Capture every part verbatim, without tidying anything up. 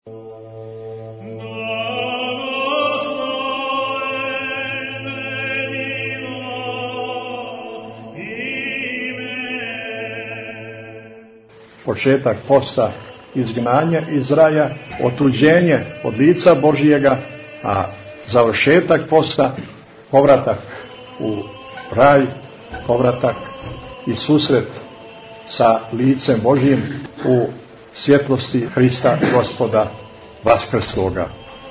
Početak posta, izgnanje iz raja, otuđenje od lica Božijega, a završetak posta, povratak u raj, povratak i susret sa licem Božijim u svjetlosti Hrista Gospoda Vaskrsloga.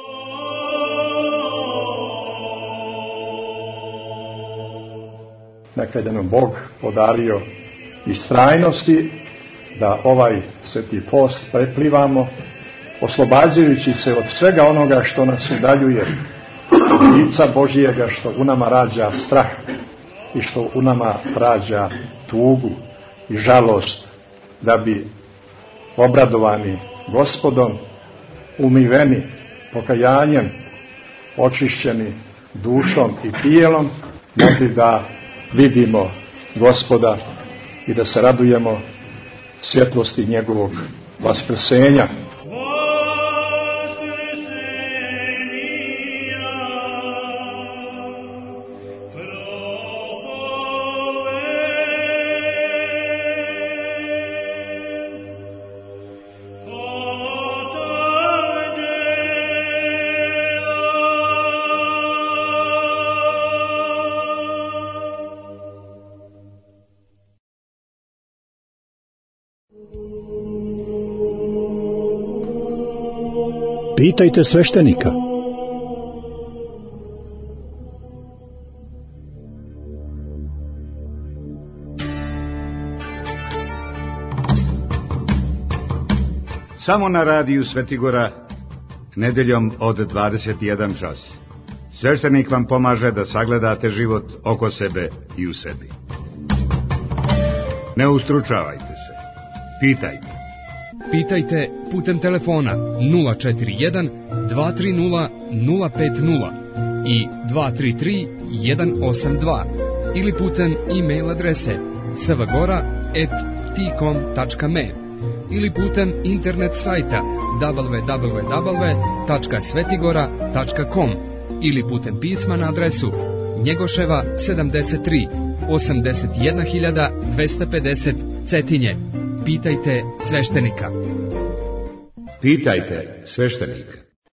Neka je nam Bog podario istrajnosti da ovaj sveti post preplivamo, oslobađajući se od svega onoga što nas udaljuje od lica Božijega, što u nama rađa strah i što u nama rađa tugu i žalost, da bi obradovani Gospodom, umiveni pokajanjem, očišćeni dušom i tijelom, mogli da vidimo Gospoda i da se radujemo svjetlosti njegovog vaskrsenja. Pitajte sveštenika. Samo na radiju Svetigora, nedeljom od dvadeset jedan čas. Sveštenik vam pomaže da sagledate život oko sebe i u sebi. Ne ustručavajte se. Pitajte. Pitajte putem telefona nula četiri jedan dva tri nula nula pet nula i dva tri tri jedan osam dva ili putem e-mail adrese svgora at ptikom tačka me ili putem internet sajta w w w tačka svetigora tačka com ili putem pisma na adresu Njegoševa sedamdeset tri, osamdeset jedna hiljada dvesta pedeset Cetinje. Pitajte sveštenika. Pitajte sveštenika.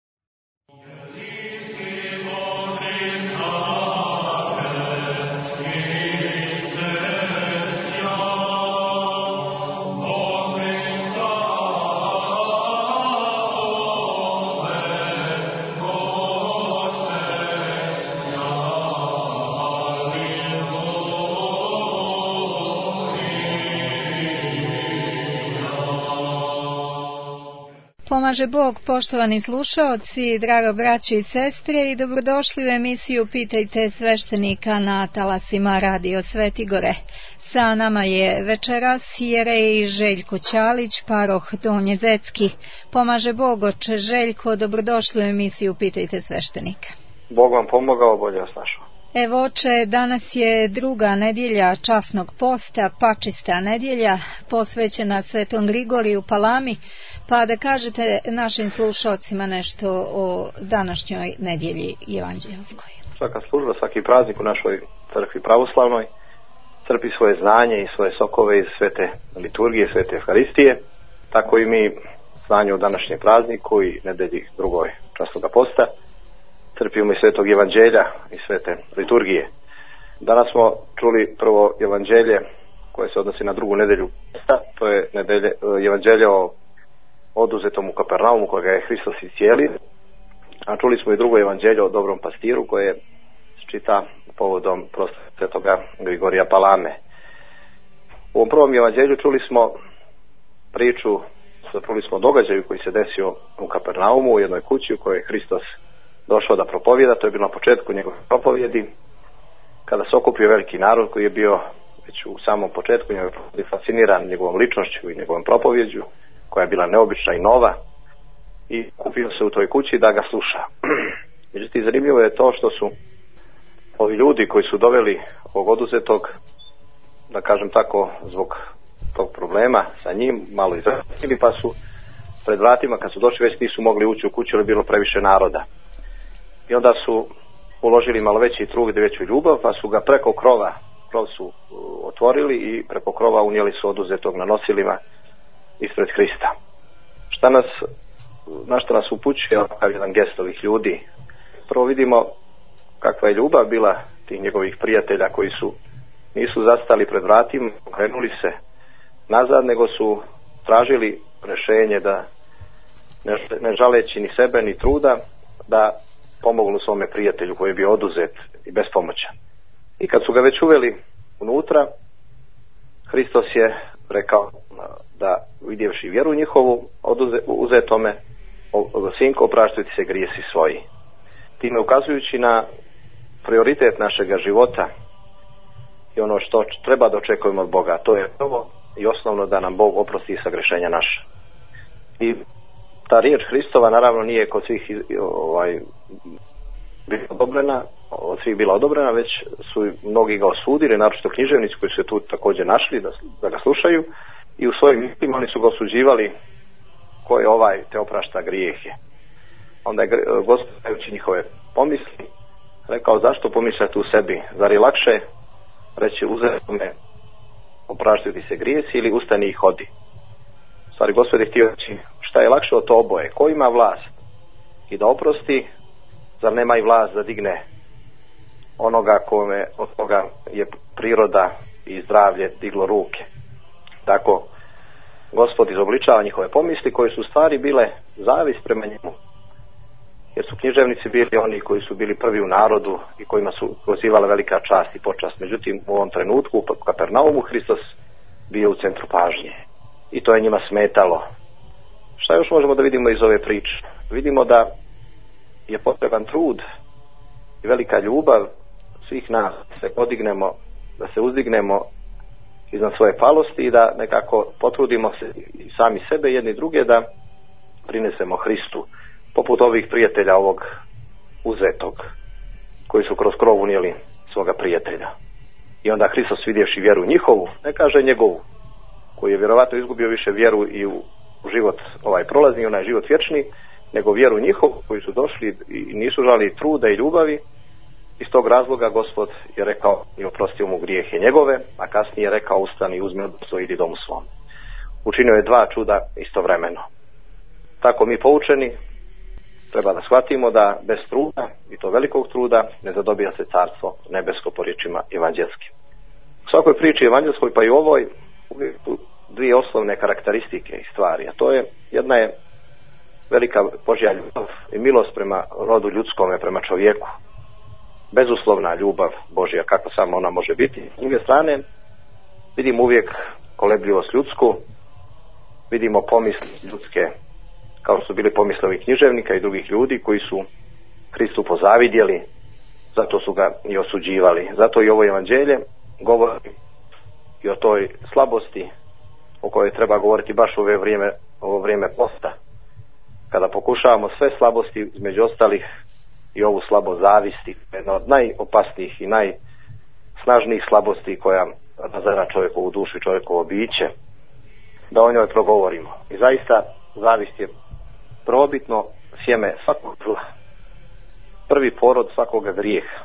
Pomaže Bog, poštovani slušaoci, drago braće i sestre, i dobrodošli u emisiju Pitajte sveštenika na talasima Radio Svetigore. Sa nama je večeras jerej Željko Ćalić, paroh Donje Zecki. Pomaže Bog, oče Željko, dobrodošli u emisiju Pitajte sveštenika. Bog vam pomogao, bolje vas našao. Evo oče, danas je druga nedjelja časnog posta, pačista nedjelja, posvećena Svetom Grigoriju Palami, pa da kažete našim slušalcima nešto o današnjoj nedjelji evanđelskoj. Svaka služba, svaki praznik u našoj crkvi pravoslavnoj crpi svoje znanje i svoje sokove iz svete liturgije, svete Evharistije, tako i mi znanje u današnjem prazniku i nedelji drugoj časnoga posta crpimo i svetog evanđelja i svete liturgije. Danas smo čuli prvo evanđelje koje se odnosi na drugu nedelju posta, to je nedelje, evanđelje o oduzetom u Kapernaumu koga je Hristos iscijelio, a čuli smo i drugo evanđelje o dobrom pastiru koje se čita povodom proslave svetoga Grigorija Palame. U ovom prvom evanđelju čuli smo priču, čuli smo događaju koji se desio u Kapernaumu, u jednoj kući u kojoj je Hristos došao da propovjeda. To je bilo na početku njegove propovjedi, kada se okupio veliki narod koji je bio već u samom početku njegove propovjedi fasciniran njegovom ličnošću i njegovom propovjeđu, koja je bila neobična i nova, i kupio se u toj kući da ga sluša. Međutim, zanimljivo je to što su ovi ljudi koji su doveli ovog oduzetog, da kažem tako, zbog tog problema sa njim, malo izrazili, pa su pred vratima, kad su došli već nisu mogli ući u kuću jer je bilo previše naroda. I onda su uložili malo veći trud i veću ljubav, pa su ga preko krova, krov su otvorili i preko krova unijeli su oduzetog na nosilima ispred Krista. Šta nas, na što nas upućuje ovakav jedan gest ovih ljudi? Prvo vidimo kakva je ljubav bila tih njegovih prijatelja koji su nisu zastali pred vratima, okrenuli se nazad, nego su tražili rješenje da ne, ne žaleći ni sebe ni truda da pomognu svome prijatelju koji je bio oduzet i bespomoćan. I kad su ga već uveli unutra, Hristos je rekao da vidjevši vjeru njihovu oduze, uzetome, sinko, opraštujte se grijesi svoji. Time ukazujući na prioritet našega života i ono što treba da očekujemo od Boga, to je prvo i osnovno da nam Bog oprosti sagrešenja naša. I ta riječ Hristova naravno nije kod svih ovaj, bila odobrena, od svih bila odobrena, već su mnogi ga osudili, naročito književnici koji su se tu također našli da, da ga slušaju, i u svojim mislima oni su ga osuđivali ko je ovaj te oprašta grijehe. Onda je Gospod, dajući njihove pomisli, rekao zašto pomišljati u sebi, zar je lakše reći uzeti opraštaju ti se grijesi ili ustani i hodi. Stvari Gospod je htio reći šta je lakše od to oboje, ko ima vlast i da oprosti, zar nema i vlast da digne onoga kome od koga je priroda i zdravlje diglo ruke. Tako Gospod izobličava njihove pomisli koje su stvari bile zavis prema njemu, jer su književnici bili oni koji su bili prvi u narodu i kojima su pozivala velika čast i počast. Međutim, u ovom trenutku u Kapernaumu Hristos bio u centru pažnje i to je njima smetalo. Šta još možemo da vidimo iz ove priče? Vidimo da je potreban trud i velika ljubav svih nas da se podignemo, da se uzdignemo iznad svoje palosti i da nekako potrudimo se i sami sebe jedni druge da prinesemo Hristu, poput ovih prijatelja ovog uzetog koji su kroz krov unijeli svoga prijatelja. I onda Hristos, vidjevši vjeru njihovu, ne kaže njegovu, koji je vjerovatno izgubio više vjeru i u život ovaj prolazni, onaj život vječni, nego vjeru njihovu koji su došli i nisu žali truda i ljubavi. Iz tog razloga Gospod je rekao i oprostio mu grijehe njegove, a kasnije je rekao ustani, uzmi odnosno idi domu svom. Učinio je dva čuda istovremeno. Tako mi poučeni treba da shvatimo da bez truda, i to velikog truda, ne zadobija se carstvo nebesko po riječima evanđelskim. U svakoj priči evanđelskoj, pa i ovoj, uvijek su dvije osnovne karakteristike i stvari, a to je, jedna je velika Božja ljubav i milost prema rodu ljudskome, prema čovjeku. Bezuslovna ljubav Božja, kako samo ona može biti. S druge strane, vidimo uvijek kolebljivost ljudsku, vidimo pomisli ljudske, kao su bili pomisli ovih književnika i drugih ljudi koji su Hristu pozavidjeli, zato su ga i osuđivali. Zato i ovo evanđelje govori i o toj slabosti o kojoj treba govoriti baš u ovo vrijeme, ovo vrijeme posta, kada pokušavamo sve slabosti, između ostalih i ovu slabost zavisti, jedna od najopasnijih i najsnažnijih slabosti koja razara čovjekovu dušu i čovjekovo biće, da o njoj progovorimo. I zaista zavist je probitno sjeme svakog zla, prvi porod svakoga grijeha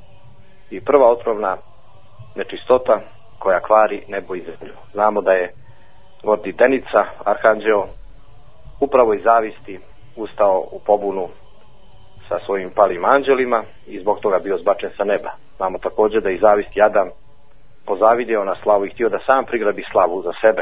i prva otrovna nečistota koja kvari nebo i zemlju. Znamo da je gordi Denica, arhanđeo, upravo iz zavisti ustao u pobunu sa svojim palim anđelima i zbog toga bio zbačen sa neba. Znamo također da je iz zavisti Adam pozavidio na slavu i htio da sam prigrabi slavu za sebe.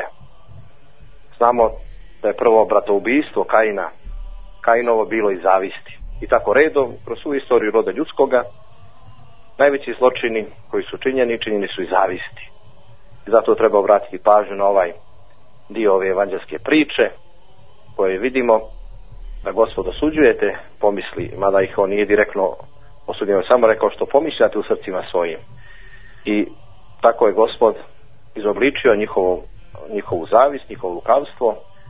Znamo da je prvo bratoubistvo Kaina, Kainovo bilo iz zavisti. I tako redom, kroz svu istoriju roda ljudskoga, najveći zločini koji su činjeni, činjeni su iz zavisti. I zato treba obratiti pažnju na ovaj dio ove evanđelske priče, koje vidimo da Gospod osuđujete pomisli, mada ih on nije direktno osudio, samo rekao što pomišljate u srcima svojim. I tako je Gospod izobličio njihovu, njihovu zavist, njihovo lukavstvo,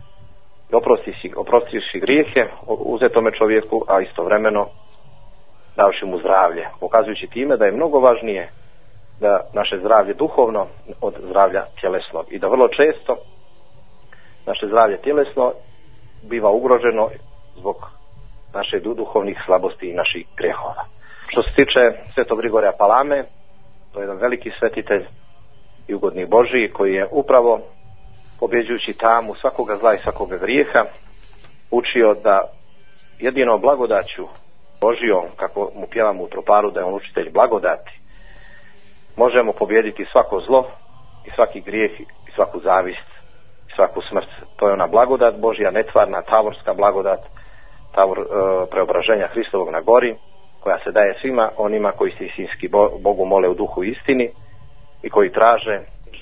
oprostivši grijehe uzetome čovjeku, a istovremeno davši mu zdravlje, pokazujući time da je mnogo važnije da naše zdravlje duhovno od zdravlja tjelesnog i da vrlo često naše zdravlje tjelesno biva ugroženo zbog naše duhovnih slabosti i naših grehova. Što se tiče Svetog Grigorija Palame, to je jedan veliki svetitelj i ugodnik Božiji koji je upravo pobjeđujući tamu svakoga zla i svakoga grijeha učio da jedino blagodaću Božijom, kako mu pjevamo u troparu da je on učitelj blagodati, možemo pobijediti svako zlo i svaki grijeh i svaku zavist i svaku smrt. To je ona blagodat Božja, netvarna, tavorska blagodat, tavor e, preobraženja Hristovog na gori, koja se daje svima onima koji se istinski Bogu mole u duhu i istini i koji traže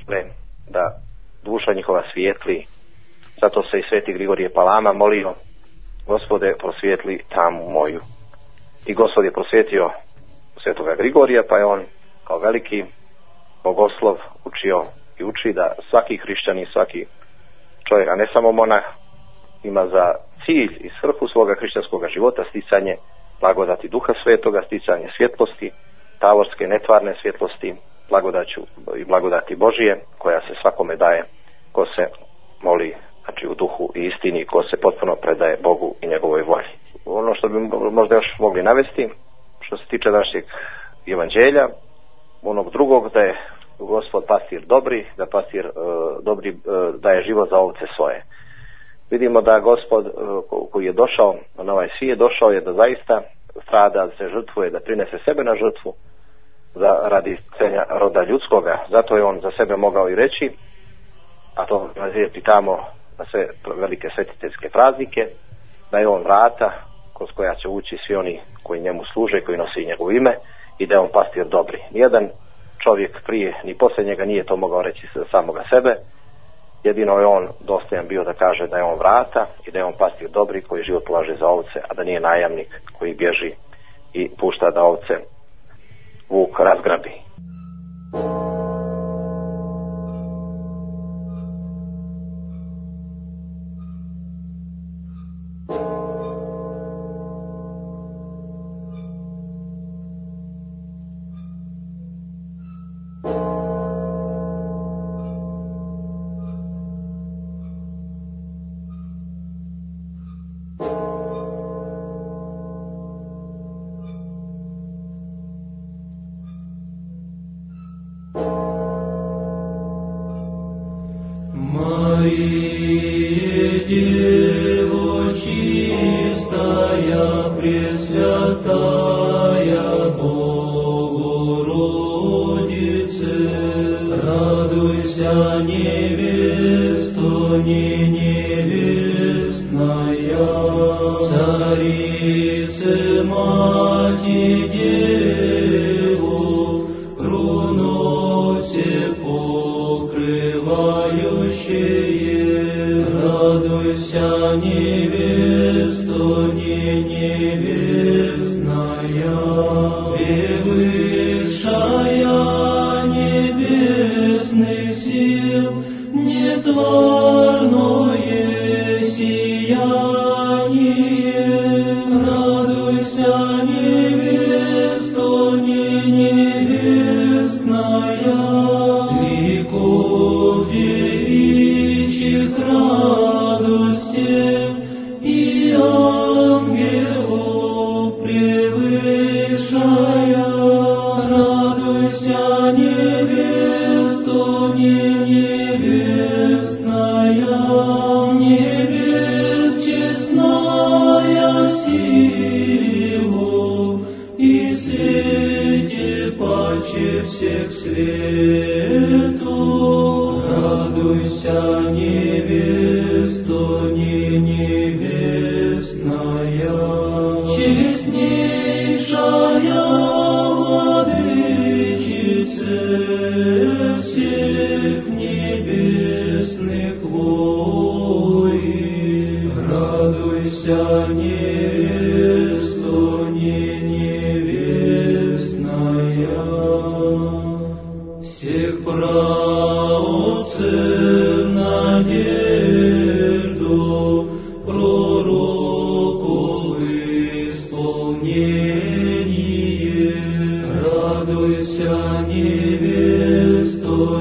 da duša njihova svijetli. Zato se i Sveti Grigorije Palama molio: Gospode, prosvijetli tamu moju. I Gospod je prosvijetio Svetoga Grigorija, pa je on kao veliki bogoslov učio i uči da svaki hrišćanin, svaki čovjek, a ne samo monah, ima za cilj i svrhu svoga hrišćanskog života sticanje blagodati Duha Svetoga, sticanje svjetlosti, tavorske netvarne svjetlosti, blagodaću i blagodati Božije koja se svakome daje ko se moli, znači u duhu i istini, ko se potpuno predaje Bogu i njegovoj volji. Ono što bi možda još mogli navesti, što se tiče našeg evanđelja, onog drugog, da je Gospod pastir dobri, da pastir uh, dobri uh, daje život za ovce svoje. Vidimo da Gospod uh, koji je došao na ovaj svijet, došao je da zaista strada, da se žrtvuje, da prinese sebe na žrtvu za radi celja roda ljudskoga. Zato je on za sebe mogao i reći, a to nazijepi tamo na sve velike svetiteljske praznike, da je on vrata kroz koja će ući svi oni koji njemu služe, koji nosi njegovo ime, i da je on pastir dobri. Nijedan čovjek prije ni poslije njega nije to mogao reći za samoga sebe. Jedino je on dostojan bio da kaže da je on vrata i da je on pastir dobri koji život polaže za ovce, a da nije najamnik koji bježi i pušta da ovce vuk razgrabi.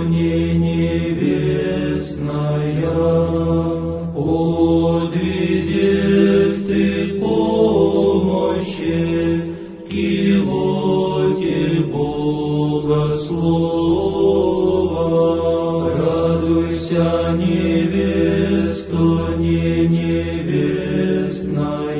Подвези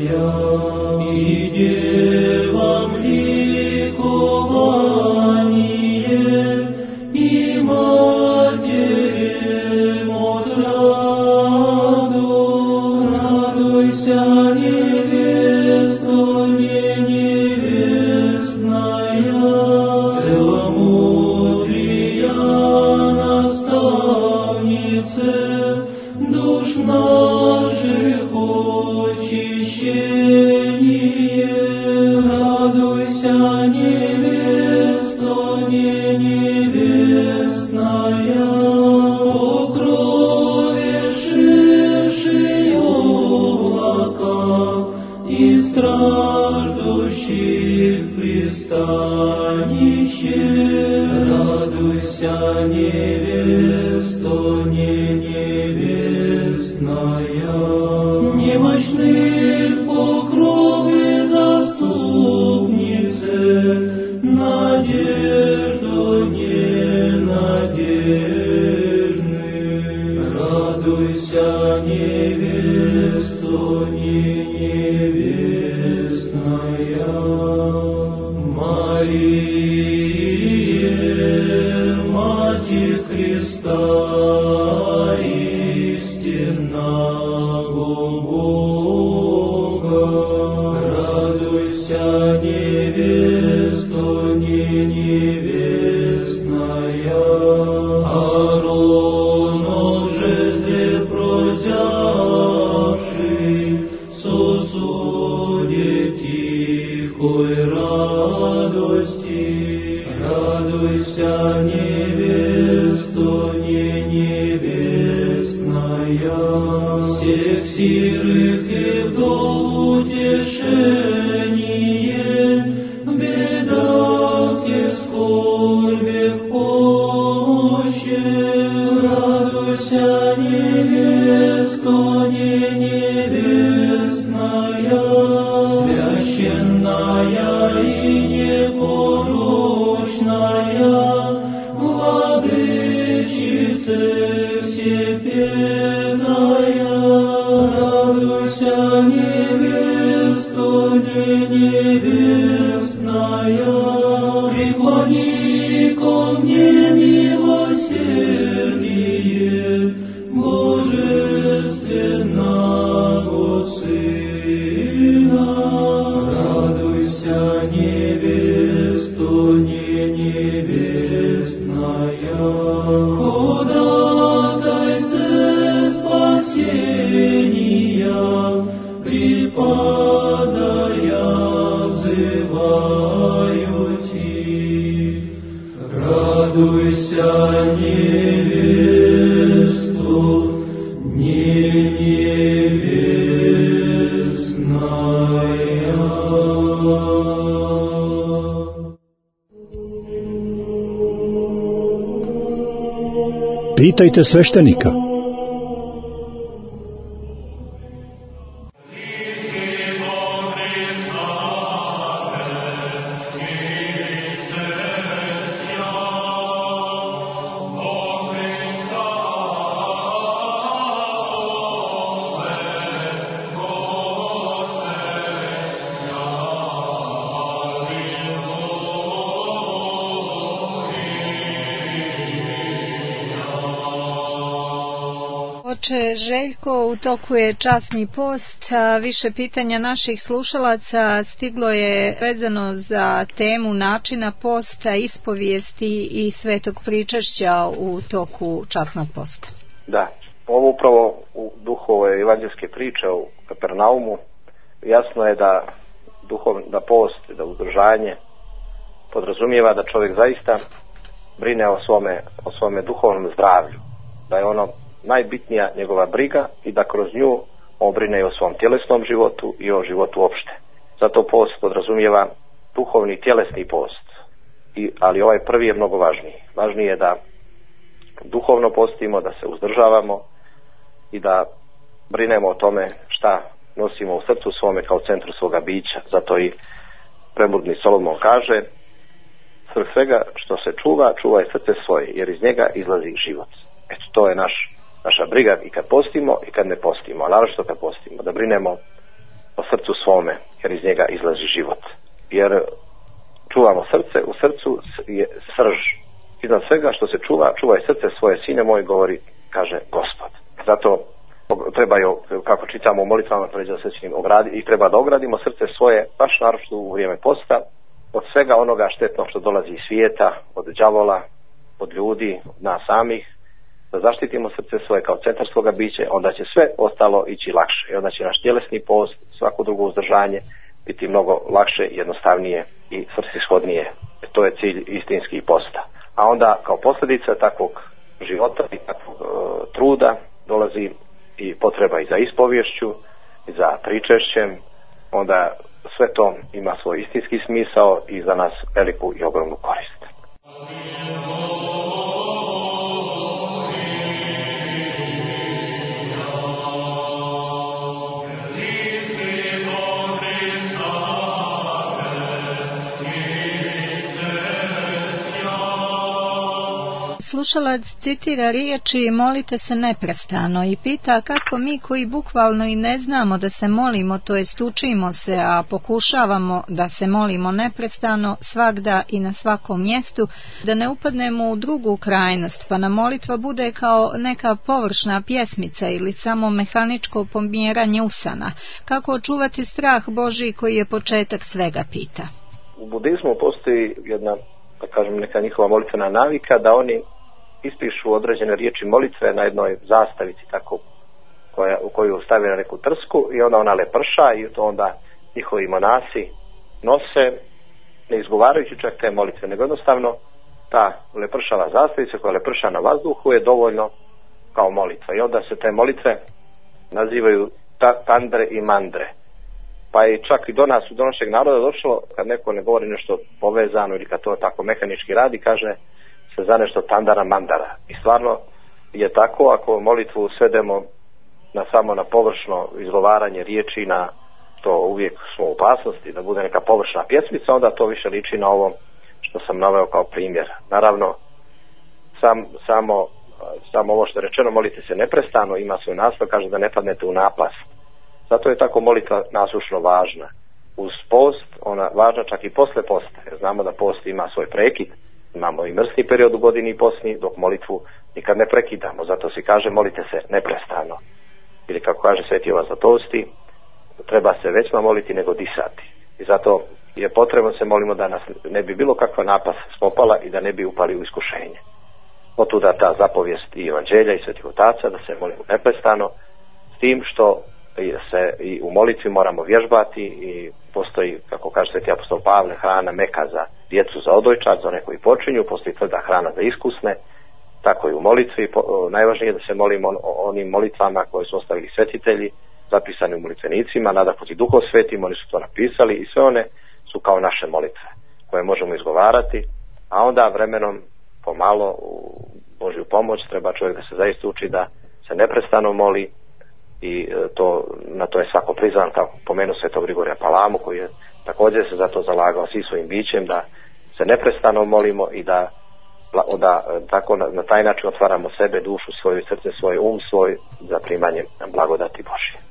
Pitajte sveštenika. Oče Željko, u toku je časni post, a više pitanja naših slušalaca stiglo je vezano za temu načina posta, ispovijesti i svetog pričašća u toku časnog posta. Da, ovo upravo u duhu ove evanđelske priče u Kapernaumu jasno je da, duhov, da post, da uzdržanje podrazumijeva da čovjek zaista brine o svome, o svome duhovnom zdravlju, da je ono najbitnija njegova briga i da kroz nju on brine i o svom tjelesnom životu i o životu uopšte. Zato post podrazumijeva duhovni tjelesni post, I, ali ovaj prvi je mnogo važniji. Važniji je da duhovno postimo, da se uzdržavamo i da brinemo o tome šta nosimo u srcu svome kao centru svoga bića. Zato i premudni Solomon kaže: svrh svega što se čuva, čuvaj srce svoje, jer iz njega izlazi život. Eto, to je naš, naša briga i kad postimo i kad ne postimo, a naročito kad postimo, da brinemo o srcu svome, jer iz njega izlazi život. Jer čuvamo srce, u srcu je srž. Iznad svega što se čuva, čuvaj srce svoje, sine moj, govori, kaže Gospod. Zato treba, kako čitamo u molitvama, i treba da ogradimo srce svoje, baš naročito u vrijeme posta, od svega onoga štetnog što dolazi iz svijeta, od đavola, od ljudi, od nas samih, da zaštitimo srce svoje kao centar svoga bića, onda će sve ostalo ići lakše. I onda će naš tjelesni post, svako drugo uzdržanje biti mnogo lakše, jednostavnije i svrsishodnije. To je cilj istinski posta. A onda kao posljedica takvog života i takvog e, truda dolazi i potreba i za ispovješću, i za pričešćem. Onda sve to ima svoj istinski smisao i za nas veliku i ogromnu korist. Slušalac citira riječi molite se neprestano i pita kako mi koji bukvalno i ne znamo da se molimo, to jest učimo se, a pokušavamo da se molimo neprestano svagda i na svakom mjestu, da ne upadnemo u drugu krajnost, pa nam molitva bude kao neka površna pjesmica ili samo mehaničko pomjeranje usana. Kako očuvati strah Božji koji je početak svega, pita. U budizmu postoji jedna, da kažem, neka njihova molitvena navika da oni ispišu određene riječi molitve na jednoj zastavici tako, koja, u koju stavi na neku trsku i onda ona leprša i to onda njihovi monasi nose, ne izgovarajući čak te molitve, nego jednostavno ta lepršava zastavica koja leprša na vazduhu je dovoljno kao molitva. I onda se te molitve nazivaju ta, tandre i mandre. Pa je čak i do nas, do našeg naroda došlo, kad neko ne govori nešto povezano ili kad to tako mehanički radi, kaže se za nešto tandara mandara. I stvarno je tako, ako molitvu svedemo na samo na površno izgovaranje riječi, na to uvijek smo u opasnosti da bude neka površna pjesmica, onda to više liči na ovo što sam naveo kao primjer. Naravno, sam, samo, samo ovo što je rečeno, molite se neprestano, ima svoj naslov, kaže da ne padnete u napast. Zato je tako molitva nasušno važna. Uz post, ona važna čak i posle posta, jer znamo da post ima svoj prekid, imamo i mrsni period u godini i posni, dok molitvu nikad ne prekidamo. Zato se kaže molite se neprestano. Ili kako kaže Sveti Jovan Zlatosti, treba se većma moliti nego disati. I zato je potrebno se molimo da nas ne bi bilo kakva napast spopala i da ne bi upali u iskušenje. Otuda ta zapovijest i evanđelja i Svetih Otaca da se molimo neprestano, s tim što se i u molitvi moramo vježbati i postoji, kako kaže Sveti apostol Pavle, hrana meka za djecu, za odojčad, za one koji počinju, postoji tvrda hrana za iskusne, tako i u molitvi. Najvažnije je da se molimo o onim molitvama koje su ostavili svetitelji, zapisani u molitvenicima, nadahnuti Duhom Svetim, oni su to napisali i sve one su kao naše molitve koje možemo izgovarati, a onda vremenom pomalo u Božju pomoć treba čovjek da se zaista uči da se neprestano moli i to, na to je svako prizvan, kao pomenuo Svetog Grigorija Palamu koji je također se za to zalagao svi svojim bićem da se neprestano molimo i da, da tako na, na taj način otvaramo sebe, dušu svoju, srce svoje, um svoj za primanje blagodati Božje.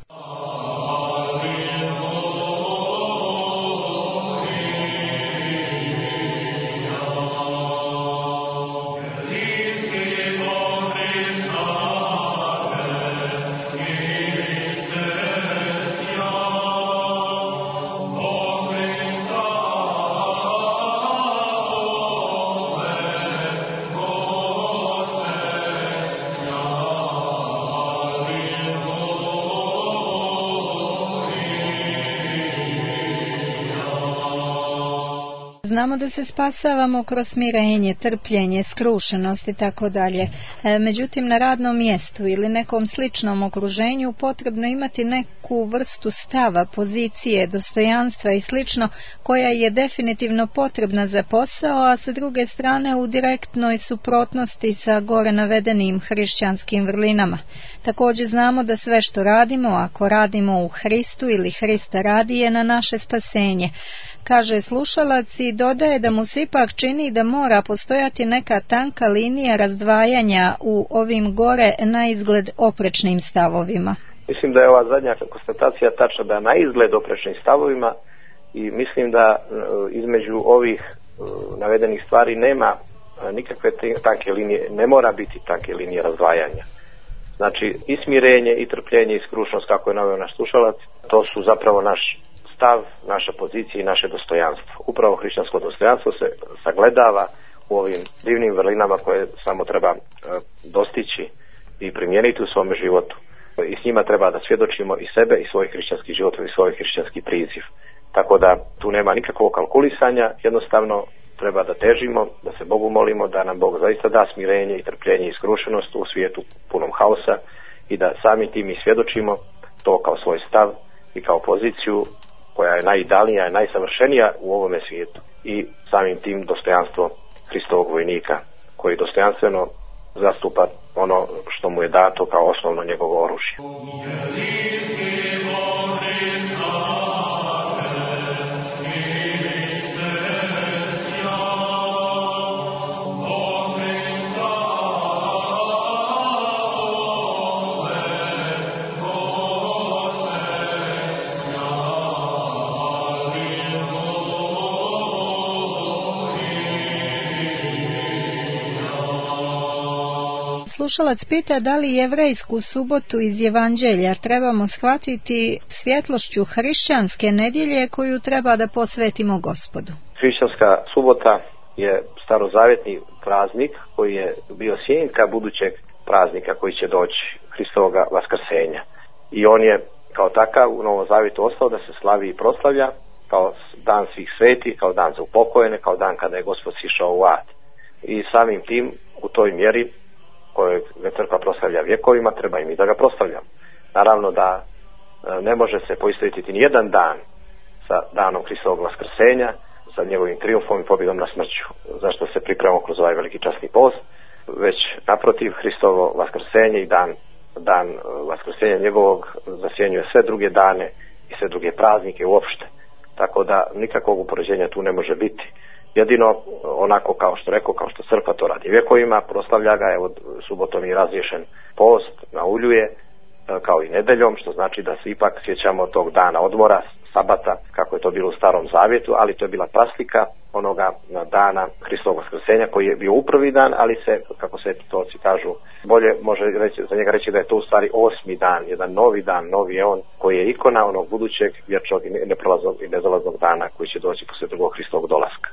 Znamo da se spasavamo kroz smirenje, trpljenje, skrušenost i tako dalje. Međutim, na radnom mjestu ili nekom sličnom okruženju potrebno imati neku vrstu stava, pozicije, dostojanstva i slično, koja je definitivno potrebna za posao, a sa druge strane u direktnoj suprotnosti sa gore navedenim hrišćanskim vrlinama. Također znamo da sve što radimo, ako radimo u Hristu ili Hrista radi, je na naše spasenje. Kaže slušalac i dodaje da mu se ipak čini da mora postojati neka tanka linija razdvajanja u ovim gore na izgled oprečnim stavovima. Mislim da je ova zadnja konstatacija tačna, da na izgled oprečnim stavovima, i mislim da između ovih navedenih stvari nema nikakve tanke linije, ne mora biti tanke linije razdvajanja. Znači, i smirenje, i trpljenje, i skrušnost, kako je naveo naš slušalac, to su zapravo naš stav, naša pozicija i naše dostojanstvo. Upravo hrišćansko dostojanstvo se sagledava u ovim divnim vrlinama koje samo treba dostići i primijeniti u svome životu. I s njima treba da svjedočimo i sebe i svoj hrišćanski život i svoj hrišćanski priziv. Tako da tu nema nikakvog kalkulisanja, jednostavno treba da težimo, da se Bogu molimo, da nam Bog zaista da smirenje i trpljenje i skrušenost u svijetu punom haosa i da sami tim i svjedočimo to kao svoj stav i kao poziciju koja je najidealnija i najsavršenija u ovome svijetu, i samim tim dostojanstvo Hristovog vojnika koji dostojanstveno zastupa ono što mu je dato kao osnovno njegovo oružje. Slušalac pita da li jevrejsku subotu iz Evanđelja trebamo shvatiti svjetlošću hrišćanske nedjelje koju treba da posvetimo Gospodu. Hrišćanska subota je starozavjetni praznik koji je bio sjenka budućeg praznika koji će doći, Hristovoga vaskrsenja. I on je kao takav u Novom Zavjetu ostao da se slavi i proslavlja kao dan svih sveti, kao dan za upokojene, kao dan kada je Gospod sišao u ad. I samim tim u toj mjeri kojeg crkva proslavlja vjekovima, treba i mi da ga proslavljamo. Naravno da ne može se poistovjetiti ni jedan dan sa danom Hristovog vaskrsenja, sa njegovim trijumfom i pobjedom na smrću, zašto se pripremamo kroz ovaj veliki časni post, već naprotiv, Hristovo vaskrsenje i dan, dan vaskrsenja njegovog zasjenjuje sve druge dane i sve druge praznike uopšte. Tako da nikakvog upoređenja tu ne može biti. Jedino onako kao što rekao, kao što crkva to radi vjekovima, proslavlja ga, evo subotom je razriješen post, nauljuje, kao i nedeljom, što znači da se ipak sjećamo tog dana odmora, sabata, kako je to bilo u Starom Zavjetu, ali to je bila praslika onoga dana Hristovog vaskrsenja koji je bio u prvi dan, ali se, kako svetoci kažu, bolje može reći, za njega reći da je to u stvari osmi dan, jedan novi dan, novi eon, koji je ikona onog budućeg vječnog i neprolaznog i nezalaznog dana koji će doći poslije drugog Hristovog dolaska.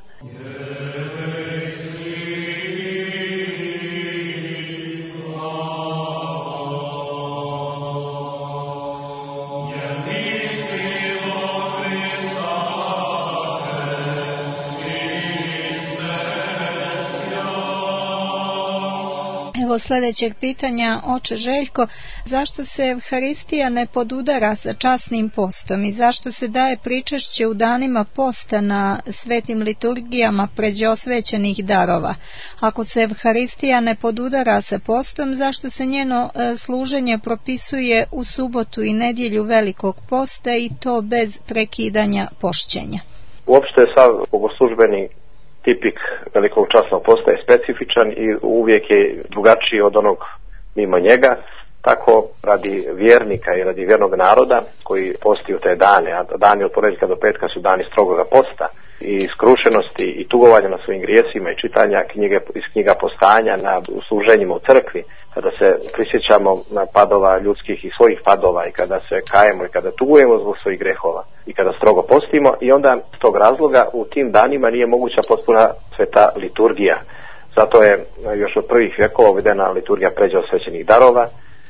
Evo sljedećeg pitanja, oče Željko, zašto se Evharistija ne podudara sa časnim postom i zašto se daje pričešće u danima posta na svetim liturgijama pređe osvećenih darova? Ako se Evharistija ne podudara sa postom, zašto se njeno e, služenje propisuje u subotu i nedjelju velikog posta i to bez prekidanja pošćenja? Uopšte sav bogoslužbeni tipik velikog časnog posta je specifičan i uvijek je drugačiji od onog mimo njega, tako radi vjernika i radi vjernog naroda koji posti u te dane, a dani od ponedjeljka do petka su dani strogoga posta i skrušenosti i tugovanja na svojim grijesima i čitanja knjige, iz knjiga postanja na služenjima u crkvi, kada se prisjećamo na padova ljudskih i svojih padova i kada se kajemo i kada tugujemo zbog svojih grehova i kada strogo postimo, i onda s tog razloga u tim danima nije moguća potpuna sveta liturgija. Zato je još od prvih vjekova uvedena liturgija pređe osvećenih darova,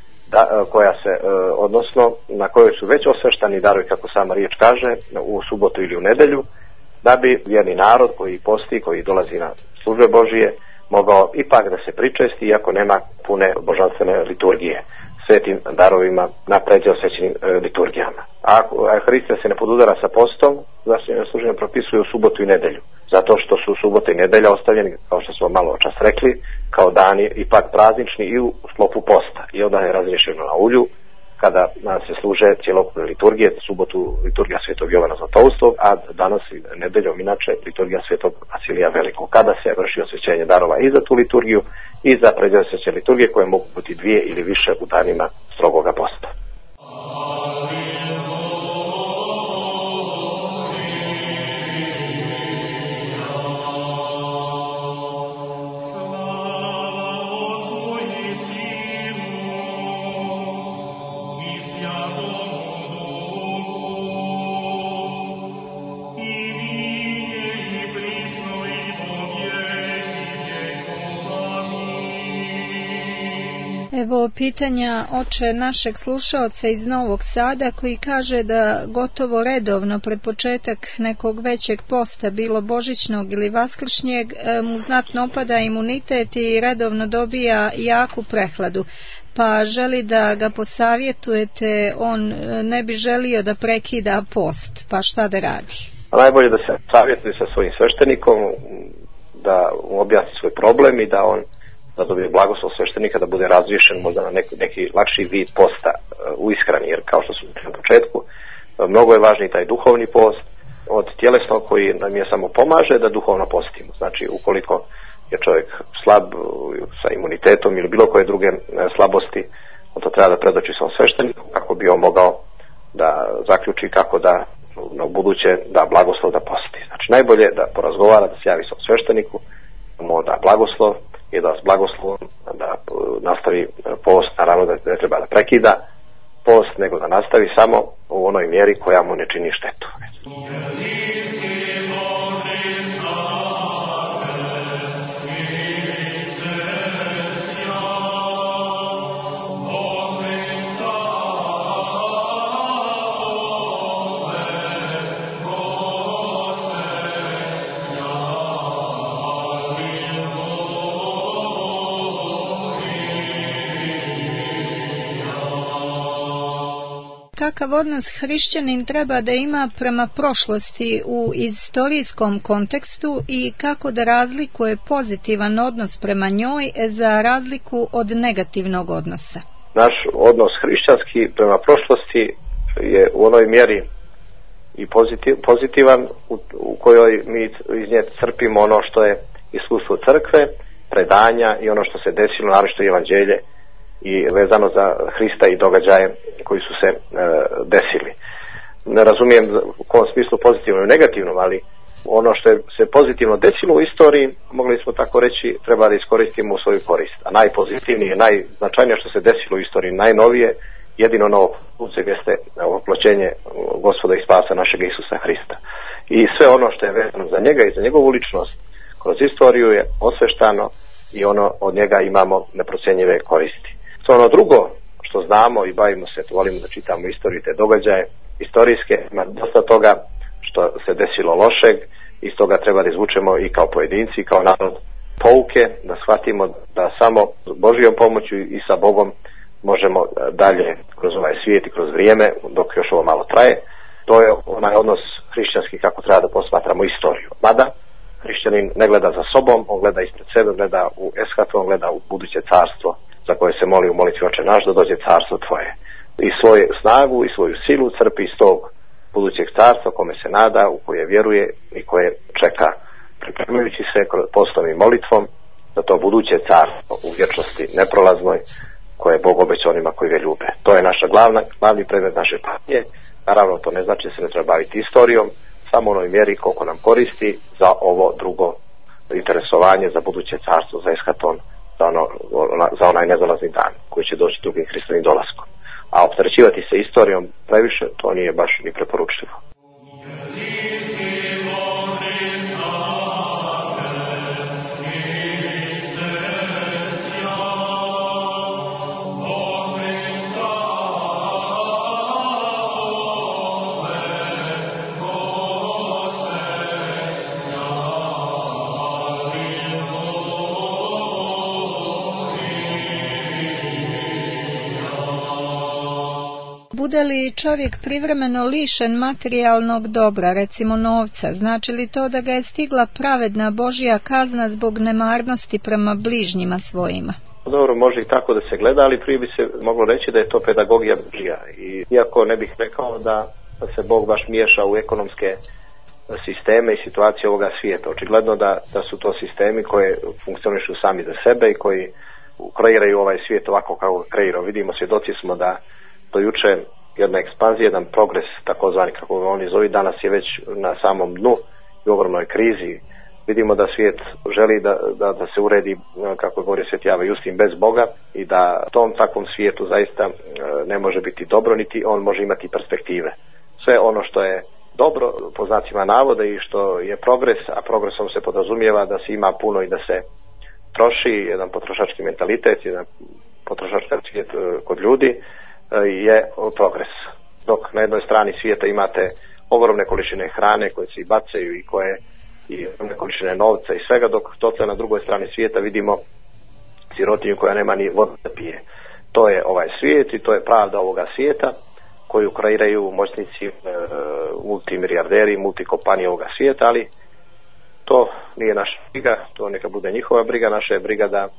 da, koja se, odnosno na kojoj su već osveštani darovi, kako sama riječ kaže, u subotu ili u nedjelju, da bi vjerni narod koji posti, koji dolazi na službe Božije, mogao ipak da se pričesti, iako nema pune božanstvene liturgije, svetim darovima na pređe osvećenim e, liturgijama. A Euharistija se ne podudara sa postom, zasvećeno služenje propisuje u subotu i nedjelju, zato što su subota i nedjelja ostavljeni, kao što smo malo čas rekli, kao dani ipak praznični i u sklopu posta. I onda je razriješeno na ulju, kada se služe cjelokupne liturgije, subotu liturgija Svetog Jovana Zlatoustog, a danas nedeljom inače liturgija Svetog Vasilija Velikog, kada se vrši osvećenje darova i za tu liturgiju i za pređe osvećenje liturgije, koje mogu biti dvije ili više u danima strogoga posta. Evo pitanja oče našeg slušaoca iz Novog Sada koji kaže da gotovo redovno pred početak nekog većeg posta, bilo božićnog ili vaskršnjeg, mu znatno opada imunitet i redovno dobija jaku prehladu. Pa želi da ga posavjetujete, on ne bi želio da prekida post, pa šta da radi? Najbolje da se savjetuje sa svojim sveštenikom, da mu objasni svoj problem i da on da dobije blagoslov sveštenika, da bude razriješen možda na neki, neki lakši vid posta uh, u ishrani, jer kao što smo na početku, uh, mnogo je važniji taj duhovni post od tjelesnog koji nam je samo pomaže da duhovno postimo. Znači, ukoliko je čovjek slab uh, sa imunitetom ili bilo koje druge uh, slabosti, on to treba da predoči svom svešteniku kako bi on mogao da zaključi kako da na buduće da blagoslov da posti. Znači, najbolje da porazgovara, da se javi svom svešteniku, mu da blagoslov i da vas blagoslovom da nastavi post, naravno da ne treba da prekida post, nego da nastavi samo u onoj mjeri koja mu ne čini štetu. Kakav odnos hrišćanin treba da ima prema prošlosti u istorijskom kontekstu i kako da razlikuje pozitivan odnos prema njoj za razliku od negativnog odnosa? Naš odnos hrišćanski prema prošlosti je u onoj mjeri i pozitiv, pozitivan u, u kojoj mi iz nje crpimo ono što je iskustvo crkve, predanja i ono što se desilo, naročito evanđelje i vezano za Hrista i događaje koji su se e, desili. Ne razumijem u kom smislu pozitivno i negativno, ali ono što je se pozitivno desilo u istoriji, mogli smo tako reći, treba da iskoristimo u svoju korist. A najpozitivnije, najznačajnije što se desilo u istoriji, najnovije, jedino novo puce jeste oploćenje Gospoda i spasa našeg Isusa Hrista. I sve ono što je vezano za njega i za njegovu ličnost kroz istoriju je osveštano i ono od njega imamo neprocjenjive koristi. To ono drugo što znamo i bavimo se, volimo da čitamo istoriju, te događaje istorijske, ima dosta toga što se desilo lošeg, iz toga treba da izvučemo i kao pojedinci i kao narod pouke, da shvatimo da samo Božijom pomoću i sa Bogom možemo dalje kroz ovaj svijet i kroz vrijeme, dok još ovo malo traje. To je onaj odnos hrišćanski kako treba da posmatramo istoriju. Mada hrišćanin ne gleda za sobom, on gleda ispred sebe, gleda u eschaton, on gleda u buduće carstvo za koje se moli u molitvi Oče naš da dođe carstvo tvoje. I svoju snagu i svoju silu crpi iz tog budućeg carstva kome se nada, u koje vjeruje i koje čeka, pripremajući se postom i molitvom za to buduće carstvo u vječnosti neprolaznoj koje je Bog obećao onima koji ga ljube. To je naša glavna, glavni predmet naše patnje. Naravno, to ne znači da se ne treba baviti istorijom, samo u onoj mjeri koliko nam koristi za ovo drugo interesovanje, za buduće carstvo, za eschaton, za, ono, za onaj nezalazni dan koji će doći drugim Hristovim dolaskom. A opterećivati se istorijom previše, to nije baš ni preporučljivo. Bude li čovjek privremeno lišen materijalnog dobra, recimo novca, znači li to da ga je stigla pravedna Božja kazna zbog nemarnosti prema bližnjima svojima? Dobro, može i tako da se gleda, ali prije bi se moglo reći da je to pedagogija Božja. I iako ne bih rekao da se Bog baš miješa u ekonomske sisteme i situacije ovoga svijeta. Očigledno da, da su to sistemi koje funkcionišu sami za sebe i koji kreiraju ovaj svijet ovako kako kreirao. Vidimo, svjedoci smo da do juče jedna ekspanzija, jedan progres, takozvani kako ga oni zovu, danas je već na samom dnu i ogromnoj krizi. Vidimo da svijet želi da, da, da se uredi, kako govori Sveti Ava Justin, bez Boga i da tom takvom svijetu zaista ne može biti dobro, niti on može imati perspektive. Sve ono što je dobro, po znacima navoda, i što je progres, a progresom se podrazumijeva da se ima puno i da se troši, jedan potrošački mentalitet, jedan potrošački svijet kod ljudi, je progres. Dok na jednoj strani svijeta imate ogromne količine hrane koje se i bacaju i koje i ogromne količine novca i svega, dok totle na drugoj strani svijeta vidimo sirotinju koja nema ni vodu da pije. To je ovaj svijet i to je pravda ovoga svijeta koju kreiraju moćnici, e, multimilijarderi, multikompanije ovoga svijeta, ali to nije naša briga, to neka bude njihova briga. Naša je briga da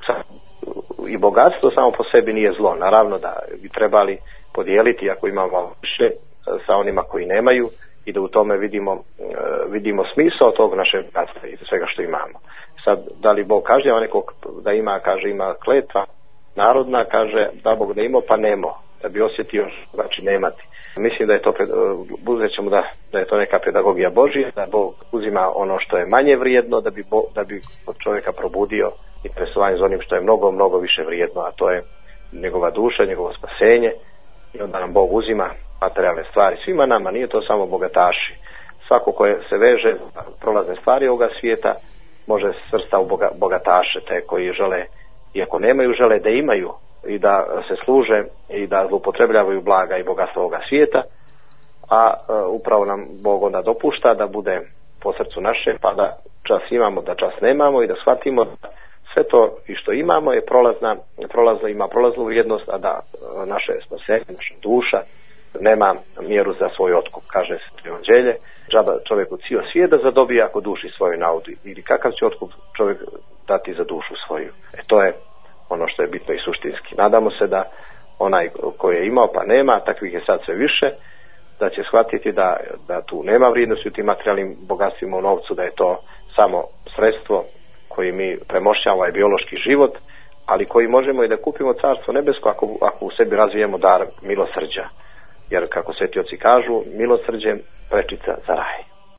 i bogatstvo samo po sebi nije zlo. Naravno da bi trebali podijeliti, ako imamo više, sa onima koji nemaju, i da u tome vidimo, vidimo smisao tog našeg bogatstva i svega što imamo. Sad, da li Bog kažnjava nekog da ima, kaže, ima kletva narodna, kaže da Bog da imao pa nemo, da bi osjetio znači nemati. Mislim da je to, uzet ćemo da, da je to neka pedagogija Božja, da Bog uzima ono što je manje vrijedno, da bi, Bo, da bi od čovjeka probudio interesovanje za onim što je mnogo, mnogo više vrijedno, a to je njegova duša, njegovo spasenje, i onda nam Bog uzima materijalne stvari. Svima nama, nije to samo bogataši. Svako koje se veže prolazne stvari ovoga svijeta može se svrstati u boga, bogataše, te koji žele, iako nemaju, žele da imaju i da se služe i da zloupotrebljavaju blaga i bogatstvo ovoga svijeta, a e, upravo nam Bog onda dopušta da bude po srcu naše, pa da čas imamo, da čas nemamo, i da shvatimo da sve to i što imamo je prolazna, prolazna ima prolaznu vrijednost, a da naše spasenje, naša duša nema mjeru za svoj otkup. Kaže se Evanđelje, džaba čovjeku cijel svijet da zadobije ako duši svoju naudu, ili kakav će otkup čovjek dati za dušu svoju. E to je ono što je bitno i suštinski. Nadamo se da onaj koji je imao pa nema, takvih je sad sve više, da će shvatiti da, da tu nema vrijednosti u tim materijalnim bogatstvima, u novcu, da je to samo sredstvo koji mi premošćavamo ovaj biološki život, ali koji možemo i da kupimo carstvo nebesko ako, ako u sebi razvijemo dar milosrđa. Jer kako svetioci kažu, milosrđe prečica za raj.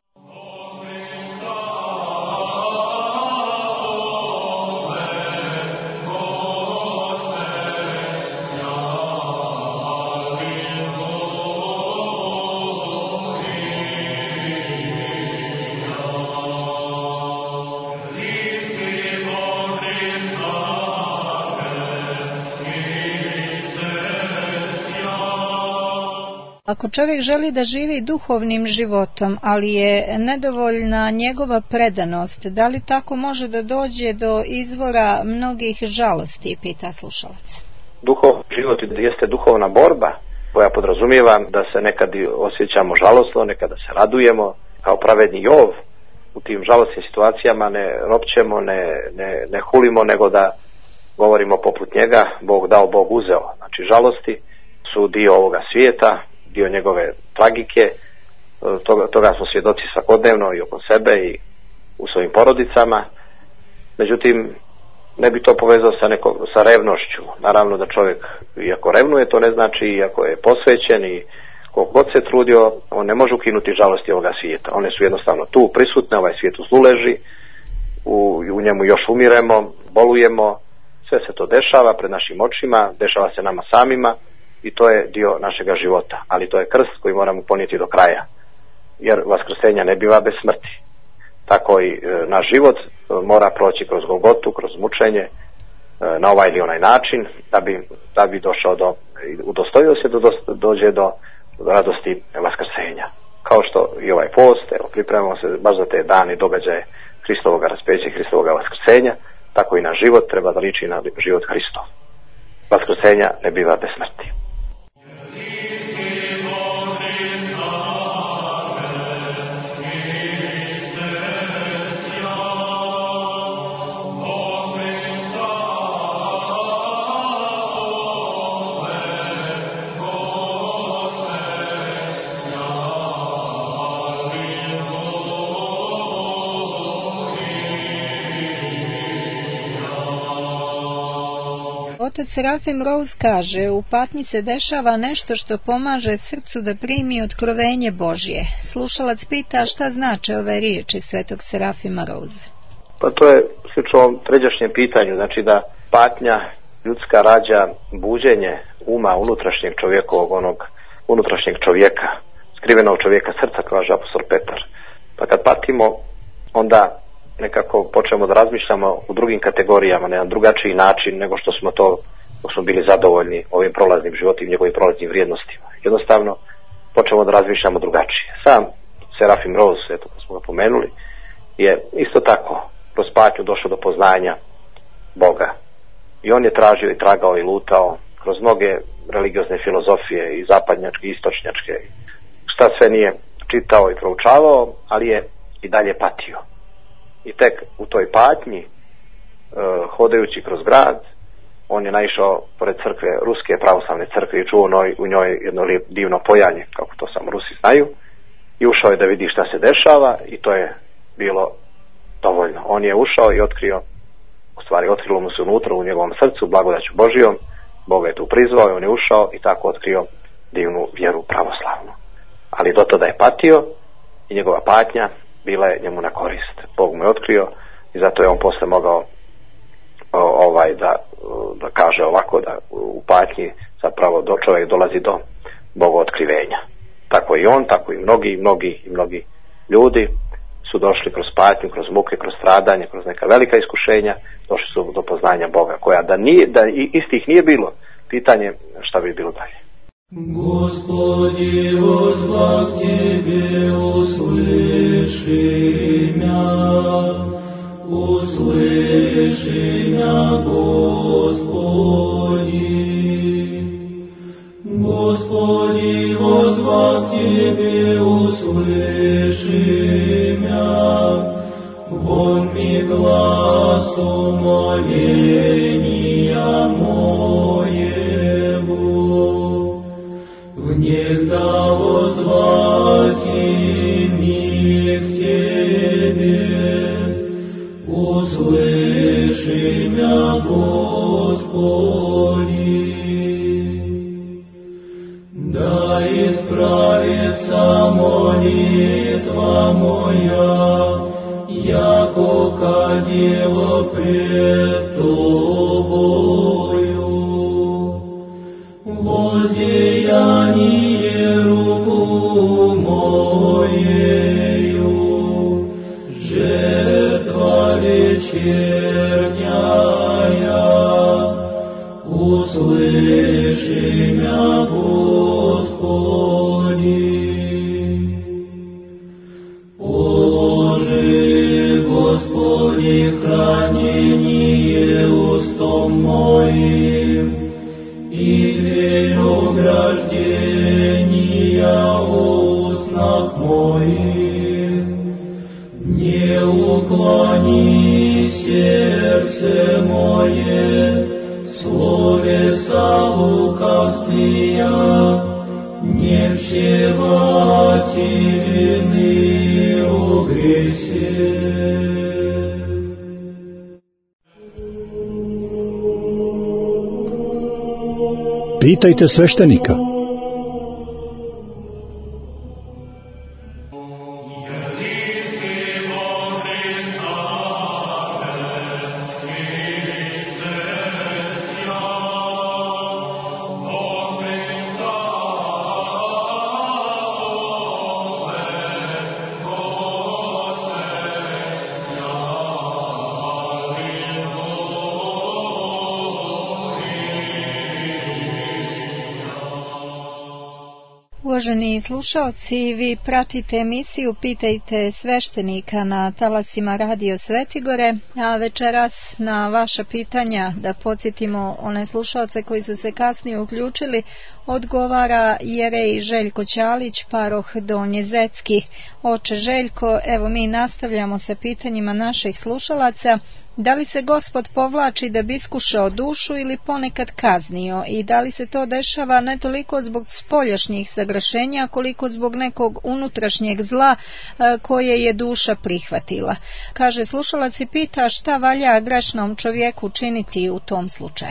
Ako čovjek želi da živi duhovnim životom, ali je nedovoljna njegova predanost, da li tako može da dođe do izvora mnogih žalosti, pita slušalac. Duhovni život jeste duhovna borba koja podrazumijeva da se nekad osjećamo žalosno, nekad da se radujemo, kao pravedni Jov. U tim žalostnim situacijama ne ropćemo, ne, ne, ne hulimo, nego da govorimo poput njega, Bog dao, Bog uzeo. Znači žalosti su dio ovoga svijeta, dio njegove tragike, toga, toga smo svjedoci svakodnevno i oko sebe i u svojim porodicama. Međutim, ne bi to povezao sa, neko, sa revnošću. Naravno da čovjek, iako revnuje, to ne znači, iako je posvećen i koliko god se trudio, on ne može ukinuti žalosti ovoga svijeta. One su jednostavno tu prisutne, ovaj svijet u zlu leži, u, u njemu još umiremo, bolujemo, sve se to dešava pred našim očima, dešava se nama samima, i to je dio našega života, ali to je krst koji moramo ponijeti do kraja, jer vaskrsenja ne biva bez smrti. Tako i e, naš život e, mora proći kroz Golgotu, kroz mučenje, e, na ovaj ili onaj način, da bi, da bi došao do, udostojio se da do, dođe do radosti vaskrsenja. Kao što i ovaj post, evo, pripremamo se baš za te dane i događaje Hristovoga raspeća i Hristovoga vaskrsenja, tako i naš život treba da liči na život Hristov. Vaskrsenja ne biva bez smrti. otac Serafim Rose kaže, u patnji se dešava nešto što pomaže srcu da primi otkrovenje Božje. Slušalac pita šta znače ove riječi svetog Serafima Rose. Pa to je slično ovom trećašnjem pitanju, znači da patnja ljudska rađa buđenje uma unutrašnjeg čovjekovog, onog unutrašnjeg čovjeka, skrivenog čovjeka srca, kaže apostol Petar. Pa kad patimo, onda nekako počnemo da razmišljamo u drugim kategorijama, na jedan drugačiji način nego što smo to, dok smo bili zadovoljni ovim prolaznim životima, njegovim prolaznim vrijednostima. Jednostavno, počnemo da razmišljamo drugačije. Sam Serafim Rose, eto ko smo ga pomenuli, je isto tako kroz patnju došao do poznanja Boga. I on je tražio i tragao i lutao kroz mnoge religiozne filozofije, i zapadnjačke, i istočnjačke. Šta sve nije čitao i proučavao, ali je i dalje patio. I tek u toj patnji, e, hodajući kroz grad, on je naišao pored crkve, Ruske pravoslavne crkve, i čuo noj, u njoj jedno divno pojanje, kako to samo Rusi znaju, i ušao je da vidi šta se dešava, i to je bilo dovoljno. On je ušao i otkrio, u stvari otkrilo mu se unutra u njegovom srcu blagodaću Božijom, Boga je tu prizvao i on je ušao i tako otkrio divnu vjeru pravoslavnu. Ali do tada je patio i njegova patnja bila je njemu na korist. Bog mu je otkrio i zato je on posle mogao o, ovaj da, da kaže ovako, da u patnji zapravo do, čovjek dolazi do Boga otkrivenja. Tako i on, tako i mnogi, mnogi i mnogi ljudi su došli kroz patnju, kroz muke, kroz stradanje, kroz neka velika iskušenja, došli su do poznanja Boga, koja da, nije, da istih nije bilo, pitanje šta bi bilo dalje. Господи, возвах Тебе, услыши мя, услыши мя, Господи. Господи, возвах Тебе, услыши мя, вон ми глас умоления моего. Внегда возвати ми к Тебе, услыши мя, Господи. Да исправится молитва моя, яко кадило пред Тобою. Воздеяние руку моею, жертва вечерняя, услыши мя, Господи. Положи, Господи, хранение устом моим, и дверь ограждения устнах моих. Не уклони сердце мое, словеса лукавствия, не вшивати вины о гресе. Pitajte sveštenika. Uvaženi slušaoci, vi pratite emisiju Pitajte sveštenika na talasima Radio Svetigore, a večeras na vaša pitanja, da podsjetimo one slušaoce koji su se kasnije uključili, odgovara jerej Željko Ćalić, paroh Donje Zetski. Oče Željko, evo mi nastavljamo sa pitanjima naših slušalaca. Da li se Gospod povlači da bi iskušao dušu ili ponekad kaznio, i da li se to dešava ne toliko zbog spoljašnjih sagrešenja koliko zbog nekog unutrašnjeg zla koje je duša prihvatila? Kaže slušalac i pita šta valja grešnom čovjeku činiti u tom slučaju.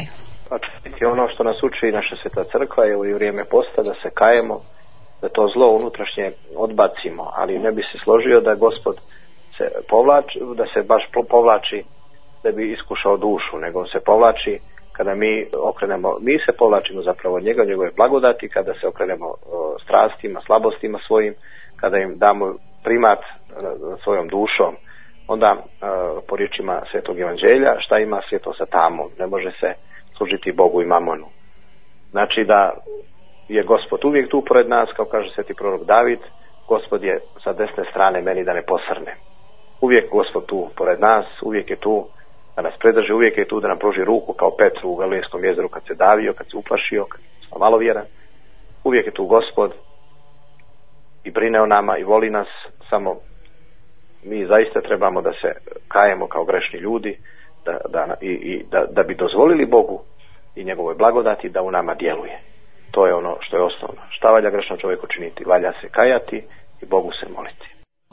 a činiti ono što nas uči naša Sveta Crkva je u vrijeme posta da se kajemo, da to zlo unutrašnje odbacimo, ali ne bi se složio da Gospod se povlači, da se baš povlači da bi iskušao dušu, nego se povlači kada mi okrenemo, mi se povlačimo zapravo od njega, njegove blagodati, kada se okrenemo o, strastima, slabostima svojim, kada im damo primat nad svojom dušom, onda o, po riječima Svetog Evanđelja, šta ima svijeto sa tamom, ne može se služiti Bogu i mamonu. Znači da je Gospod uvijek tu pored nas, kao kaže sveti prorok David, Gospod je sa desne strane meni da ne posrne. Uvijek Gospod tu pored nas, uvijek je tu da nas predrži, uvijek je tu da nam pruži ruku kao Petru u Galilejskom jezeru kad se davio, kad se uplašio, kad se malo vjeran. Uvijek je tu Gospod i brine o nama i voli nas, samo mi zaista trebamo da se kajemo kao grešni ljudi da, da, i, i, da, da bi dozvolili Bogu i njegovoj blagodati da u nama djeluje. To je ono što je osnovno. Šta valja grešnom čovjeku činiti? Valja se kajati i Bogu se moliti.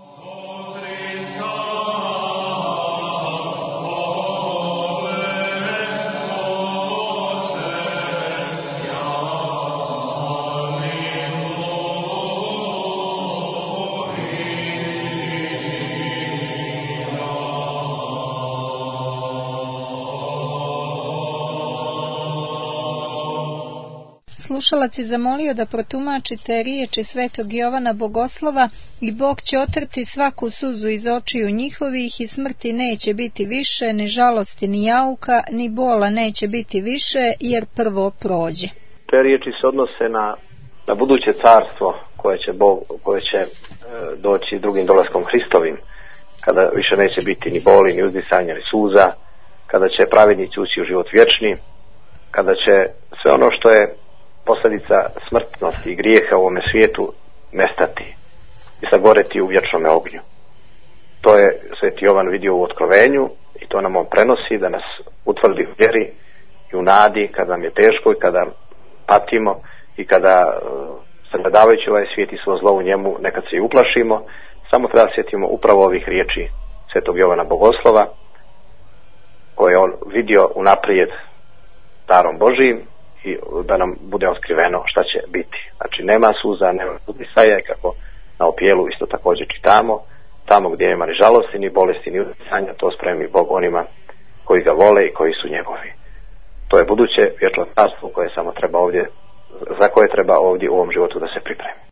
Slušalac je zamolio da protumačite riječi svetog Jovana Bogoslova i Bog će otrti svaku suzu iz očiju njihovih i smrti neće biti više, ni žalosti, ni jauka, ni bola neće biti više, jer prvo prođe. Te riječi se odnose na, na buduće carstvo koje će, Bog, koje će e, doći drugim dolaskom Hristovim, kada više neće biti ni boli, ni uzdisanja, ni suza, kada će pravednici ući u život vječni, kada će sve ono što je posljedica smrtnosti i grijeha u ovome svijetu nestati i sagoreti u vječnome ognju. To je sveti Jovan vidio u Otkrovenju i to nam on prenosi da nas utvrdi u vjeri i u nadi kada nam je teško i kada patimo i kada sagledavajući ovaj svijet i svo zlo u njemu nekad se i uplašimo, samo treba sjetimo upravo ovih riječi svetog Jovana Bogoslova koje on vidio unaprijed darom Božijim i da nam bude otkriveno šta će biti. Znači nema suza, nema uzdisaja i kako na opijelu isto također čitamo, tamo gdje nema ni žalosti, ni bolesti, ni uzdisanja, to spremi Bog onima koji ga vole i koji su njegovi. To je buduće vječno carstvo koje samo treba ovdje, za koje treba ovdje u ovom životu da se pripremi.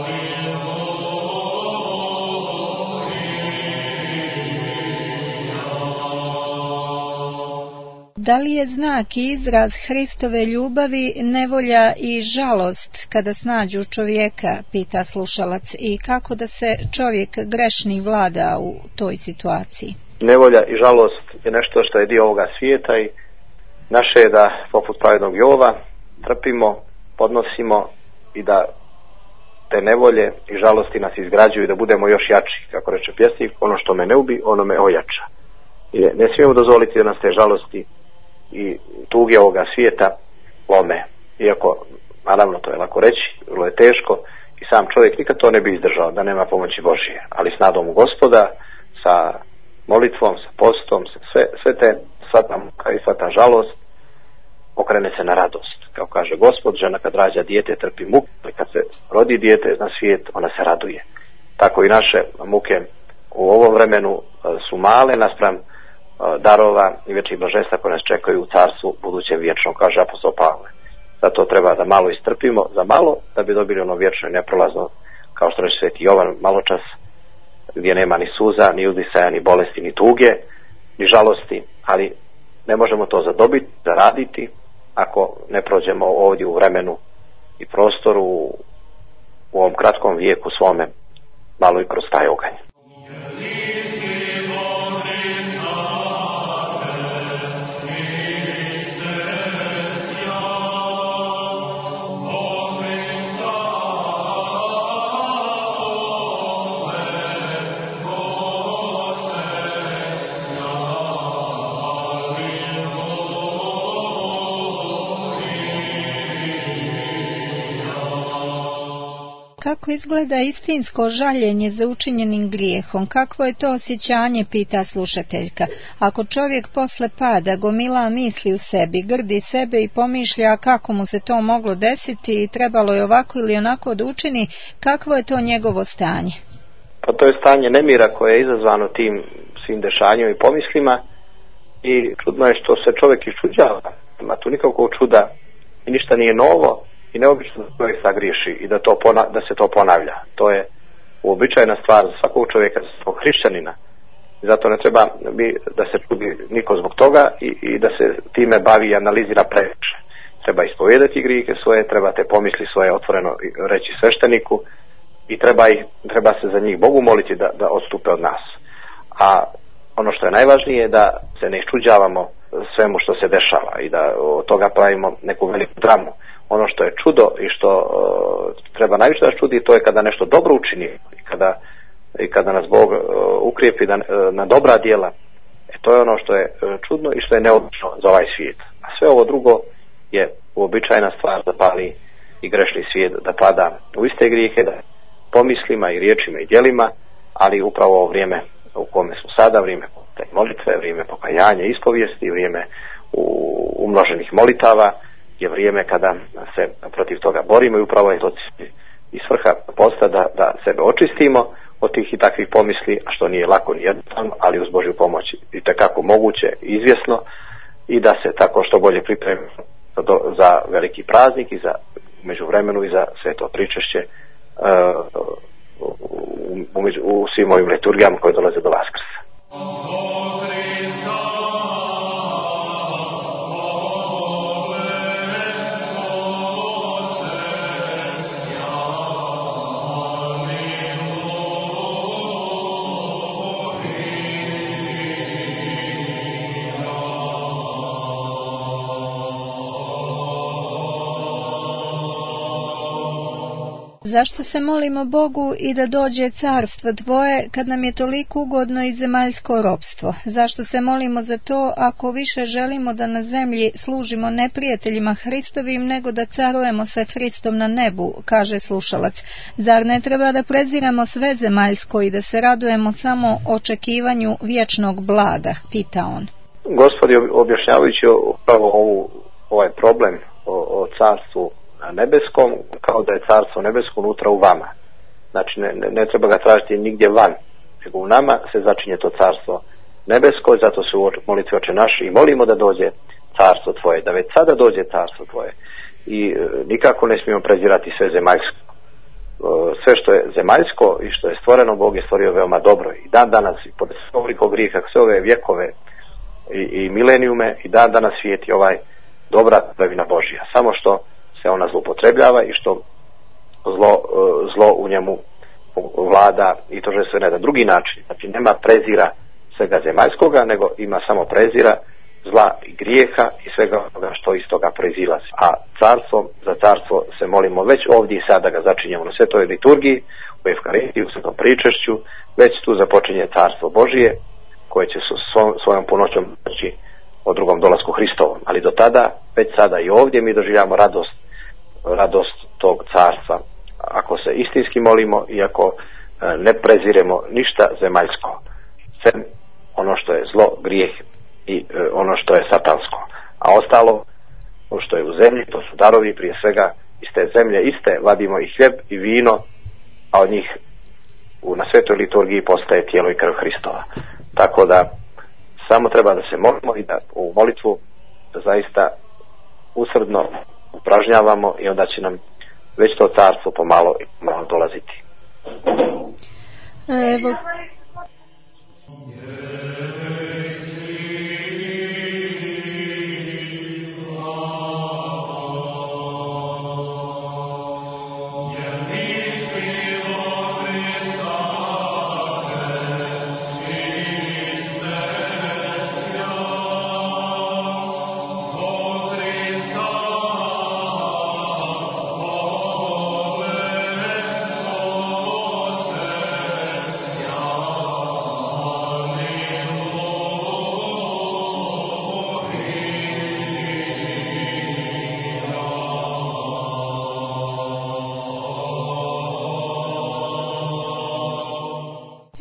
Da li je znak i izraz Hristove ljubavi nevolja i žalost kada snađu čovjeka, pita slušalac, i kako da se čovjek grešni vlada u toj situaciji? Nevolja i žalost je nešto što je dio ovoga svijeta i naše je da, poput pravednog Jova, trpimo, podnosimo i da te nevolje i žalosti nas izgrađuju i da budemo još jači. Kako reče pjesnik, ono što me ne ubi, ono me ojača. I ne smijemo dozvoliti da nas te žalosti i tuge ovoga svijeta lome. Iako, naravno, to je lako reći, vrlo je teško i sam čovjek nikad to ne bi izdržao da nema pomoći Božije. Ali s nadom u Gospoda, sa molitvom, sa postom, sa sve, sve te, sva ta muka i sva ta žalost okrene se na radost. Kao kaže Gospod, žena kad rađa dijete trpi muku, ali kad se rodi dijete na svijet, ona se raduje. Tako i naše muke u ovom vremenu su male naspram darova i večnih blaženstva koje nas čekaju u carstvu budućem vječnom, kaže apostol Pavle. Zato treba da malo istrpimo za malo da bi dobili ono vječno i neprolazno, kao što reče sveti Jovan maločas, gdje nema ni suza, ni uzdisaja, ni bolesti, ni tuge, ni žalosti, ali ne možemo to zadobiti, zaraditi ako ne prođemo ovdje u vremenu i prostoru u ovom kratkom vijeku svome malo i kroz taj oganj. Kako izgleda istinsko žaljenje za učinjenim grijehom? Kakvo je to osjećanje, pita slušateljka. Ako čovjek posle pada gomila misli u sebi, grdi sebe i pomišlja kako mu se to moglo desiti i trebalo je ovako ili onako da učini, kakvo je to njegovo stanje? Pa to je stanje nemira koje je izazvano tim svim dešanjima i pomislima i čudno je što se čovjek iščuđava. Ima tu nikakvog čuda i ništa nije novo i neobično da čovjek sagriješi i da, to pona, da se to ponavlja. To je uobičajena stvar za svakog čovjeka, za svakog hrišćanina. I zato ne treba da se čudi niko zbog toga i, i da se time bavi i analizira previše. Treba ispovedati grijehe svoje, treba te pomisli svoje otvoreno reći svešteniku i treba, ih, treba se za njih Bogu moliti da, da odstupe od nas. A ono što je najvažnije je da se ne iščuđavamo svemu što se dešava i da od toga pravimo neku veliku dramu. Ono što je čudo i što uh, treba najviše da čudi, to je kada nešto dobro učini i kada, i kada nas Bog uh, ukrijepi da, uh, na dobra djela. E, to je ono što je uh, čudno i što je neobično za ovaj svijet. A sve ovo drugo je uobičajena stvar da pali i grešni svijet, da pada u iste grijehe, da pomislima i riječima i djelima, ali upravo ovo vrijeme u kome smo sada, vrijeme molitve, vrijeme pokajanja, ispovijesti, vrijeme umnoženih molitava, je vrijeme kada se protiv toga borimo i upravo je to i svrha posta da, da sebe očistimo od tih i takvih pomisli, a što nije lako ni jednostavno, ali uz Božju pomoć i tekako moguće, izvjesno, i da se tako što bolje pripremimo za, za veliki praznik i za međuvremenu i za sveto pričešće uh, u, u, u svim ovim liturgijama koje dolaze do Vaskrsa. Zašto se molimo Bogu i da dođe carstvo Tvoje kad nam je toliko ugodno i zemaljsko ropstvo? Zašto se molimo za to ako više želimo da na zemlji služimo neprijateljima Hristovim nego da carujemo sa Hristom na nebu, kaže slušalac. Zar ne treba da preziramo sve zemaljsko i da se radujemo samo očekivanju vječnog blaga, pita on. Gospod objašnjavajući upravo ovu, ovaj problem o, o carstvu nebeskom, kao da je carstvo nebesko unutra u vama. Znači ne, ne, ne treba ga tražiti nigdje van, nego u nama se začinje to carstvo nebesko, zato se u molitvi Oče naš i molimo da dođe carstvo Tvoje, da već sada dođe carstvo Tvoje. I e, nikako ne smijemo prezirati sve zemaljsko. E, sve što je zemaljsko i što je stvoreno, Bog je stvorio veoma dobro. I dan danas, i pored ovoliko grijeha, sve ove vjekove i, i milenijume, i dan danas svijeti ovaj dobra vladavina Božja. Samo što se ona zloupotrebljava i što zlo, zlo u njemu vlada i to že sve na jedan drugi način. Znači nema prezira svega zemaljskoga, nego ima samo prezira zla i grijeha i svega onoga što iz toga proizilazi. A carstvo, za carstvo se molimo već ovdje i sada ga začinjemo na svetoj liturgiji, u Evkaristiji, u svetom pričešću, već tu započinje carstvo Božije, koje će su svojom punoćom doći o drugom dolasku Hristovom. Ali do tada, već sada i ovdje mi doživljamo radost radost tog carstva ako se istinski molimo i ako ne preziremo ništa zemaljsko, sem ono što je zlo, grijeh i ono što je satansko, a ostalo što je u zemlji, to su darovi prije svega iz te zemlje iste, vadimo i hljeb i vino, a od njih na svetoj liturgiji postaje tijelo i krv Hristova. Tako da samo treba da se molimo i da u molitvu da zaista usrdno upražnjavamo i onda će nam već to carstvo pomalo i pomalo dolaziti. Evo. Yeah.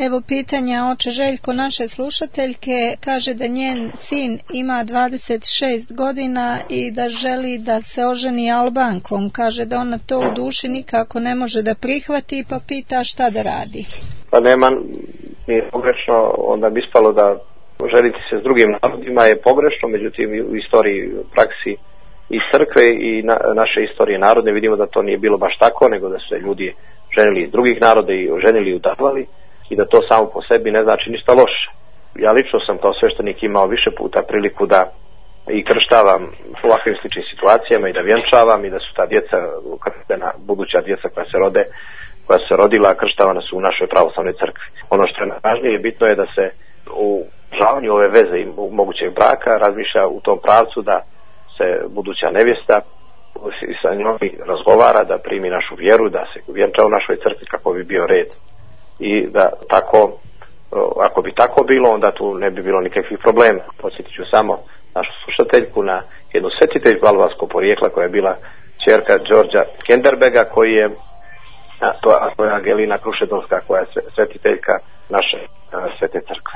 Evo pitanja oče Željko naše slušateljke, kaže da njen sin ima dvadeset šest godina i da želi da se oženi Albankom. Kaže da ona to u duši nikako ne može da prihvati, pa pita šta da radi. Pa nema, nije pogrešno, onda bi ispalo da ženiti se s drugim narodima je pogrešno, međutim u istoriji, u praksi i crkve i na, naše istorije narodne vidimo da to nije bilo baš tako, nego da su se ljudi ženili iz drugih naroda i oženili i udavali i da to samo po sebi ne znači ništa loše. Ja lično sam kao sveštenik imao više puta priliku da i krštavam u ovakvim sličnim situacijama i da vjenčavam i da su ta djeca, krštena buduća djeca koja se rode, koja se rodila, krštavana su u našoj pravoslavnoj crkvi. Ono što je najvažnije, bitno je da se u žavanju ove veze i mogućeg braka razmišlja u tom pravcu da se buduća nevjesta i sa njom razgovara, da primi našu vjeru, da se vjenča u našoj crkvi kako bi bio red. I da tako, ako bi tako bilo, onda tu ne bi bilo nikakvih problema. Podsjetit ću samo našu slušateljku na jednu svetiteljku albanskog porijekla koja je bila ćerka Đorđa Skenderbega, koji je a to, a to je Angelina Krušedolska koja je svetiteljka naše a, svete crkve.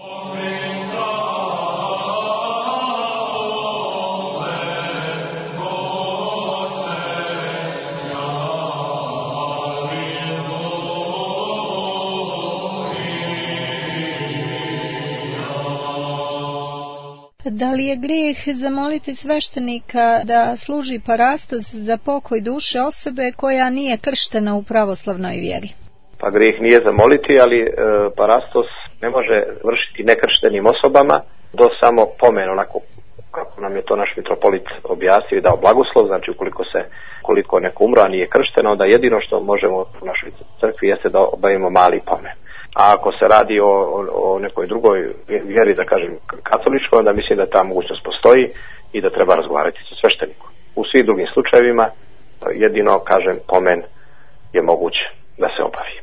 Da li je grijeh zamoliti sveštenika da služi parastos za pokoj duše osobe koja nije krštena u pravoslavnoj vjeri? Pa grijeh nije zamoliti, ali e, parastos ne može vršiti nekrštenim osobama do samo pomen, onako kako nam je to naš mitropolit objasnio i dao blagoslov. Znači ukoliko se koliko neko umro, a nije kršteno, onda jedino što možemo u našoj crkvi jeste da obavimo mali pomen. A ako se radi o, o, o nekoj drugoj vjeri, da kažem katoličkoj, onda mislim da ta mogućnost postoji i da treba razgovarati sa sveštenikom. U svim drugim slučajevima jedino, kažem, pomen je moguć da se obavi.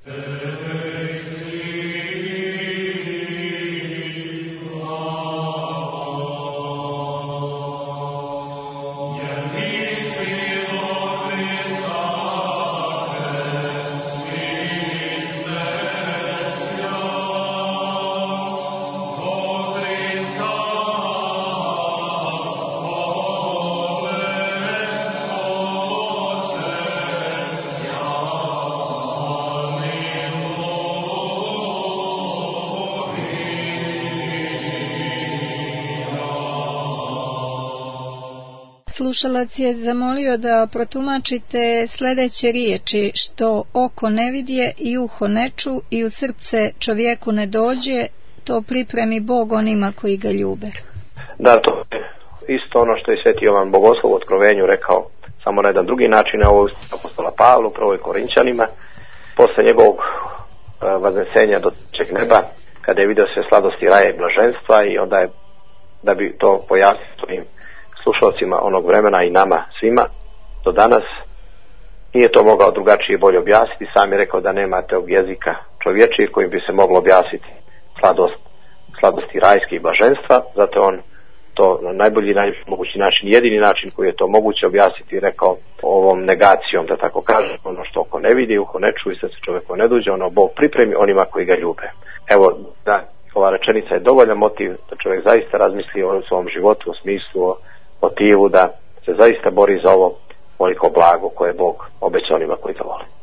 Slušalac je zamolio da protumačite sljedeće riječi: što oko ne vidje i uho ne ču i u srce čovjeku ne dođe, to pripremi Bog onima koji ga ljube. Da, to je isto ono što je Sveti Jovan Bogoslov u Otkrovenju rekao, samo na jedan drugi način, ovo apostola Pavla u prvoj Korinčanima, posle njegovog vaznesenja do trećeg neba, kada je vidio sve sladosti raja i blaženstva, i onda je, da bi to pojasnio svojim slušalcima onog vremena i nama svima do danas, nije to mogao drugačije i bolje objasniti. Sam je rekao da nema tog jezika čovječijeg kojim bi se moglo objasniti sladost, sladosti rajske i blaženstva, zato on to na najbolji mogući način, jedini način koji je to moguće objasniti, rekao ovom negacijom, da tako kažem, ono što oko ne vidi, uho ne čuje, se čovjeku ne dođe, ono Bog pripremi onima koji ga ljube. Evo, da, ova rečenica je dovoljan motiv da čovjek zaista razmisli o svom životu, u smislu, o motivu da se zaista bori za ovo veliko blago koje je Bog obećao onima koji ga vole.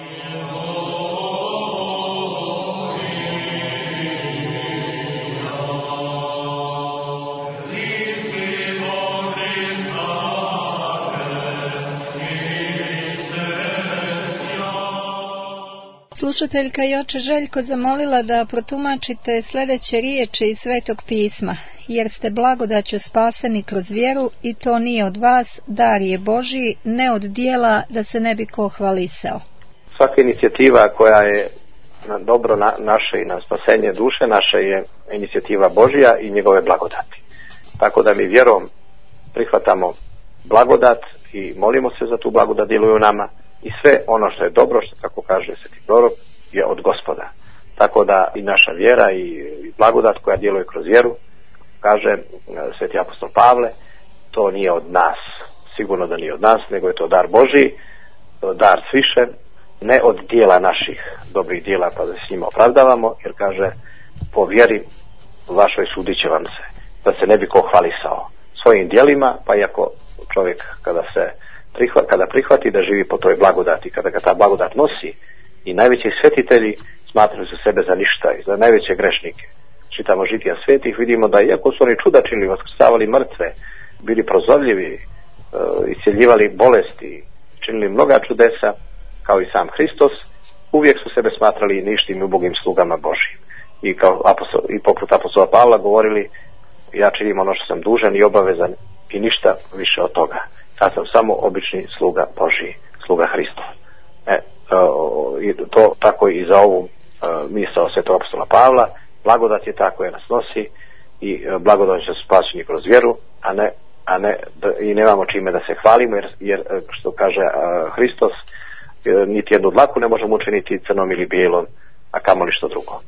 Slušateljka i oče Željko zamolila da protumačite sljedeće riječi iz Svetog pisma: jer ste blagodaću spaseni kroz vjeru i to nije od vas, dar je Božji, ne od dijela, da se ne bi ko hvalisao. Svaka inicijativa koja je na dobro na, naše i na spasenje duše naše je inicijativa Božja i njegove blagodati. Tako da mi vjerom prihvatamo blagodat i molimo se za tu blagodat, djeluje u nama, i sve ono što je dobro, što kako kaže sveti prorok, je od Gospoda. Tako da i naša vjera i blagodat koja djeluje kroz vjeru, kaže sveti apostol Pavle, to nije od nas, sigurno da nije od nas, nego je to dar Božji, dar sviše, ne od dijela naših dobrih dijela pa da se s njima opravdavamo, jer kaže po vjeri vašoj sudit će vam se, da se ne bi ko hvalisao svojim dijelima, pa iako čovjek kada se prihvati, kada prihvati da živi po toj blagodati, kada ga ta blagodat nosi, i najveći svetitelji smatraju se sebe za ništa i za najveće grešnike. Čitamo žitija svetih, vidimo da iako su oni čuda činili, vaskrsavali mrtve, bili prozorljivi, e, iscjeljivali bolesti, činili mnoga čudesa, kao i sam Hristos, uvijek su sebe smatrali ništim i ubogim slugama Božijim. I, kao apostol, i poput apostola Pavla govorili, ja činim ono što sam dužan i obavezan i ništa više od toga. Ja sam samo obični sluga Božiji, sluga Hristov. E, i to tako i za ovu misao svetog apostola Pavla, blagodat je ta koja nas nosi i blagodat će spašeni kroz vjeru, a ne, a ne da, i nemamo čime da se hvalimo, jer, jer što kaže Hristos, niti jednu dlaku ne možemo učiniti crnom ili bijelom, a kamoli što drugo.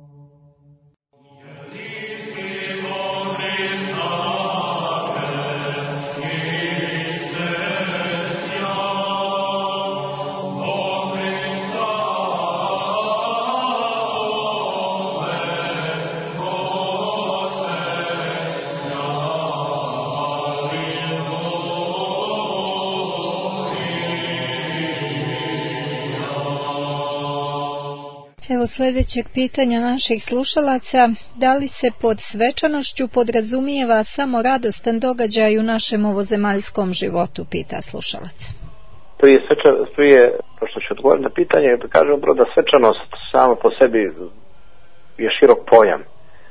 Evo sljedećeg pitanja naših slušalaca, da li se pod svečanošću podrazumijeva samo radostan događaj u našem ovozemaljskom životu, pita slušalac. Prije, sveča, prije pošto ću odgovoriti na pitanje, kažem bro da svečanost sama po sebi je širok pojam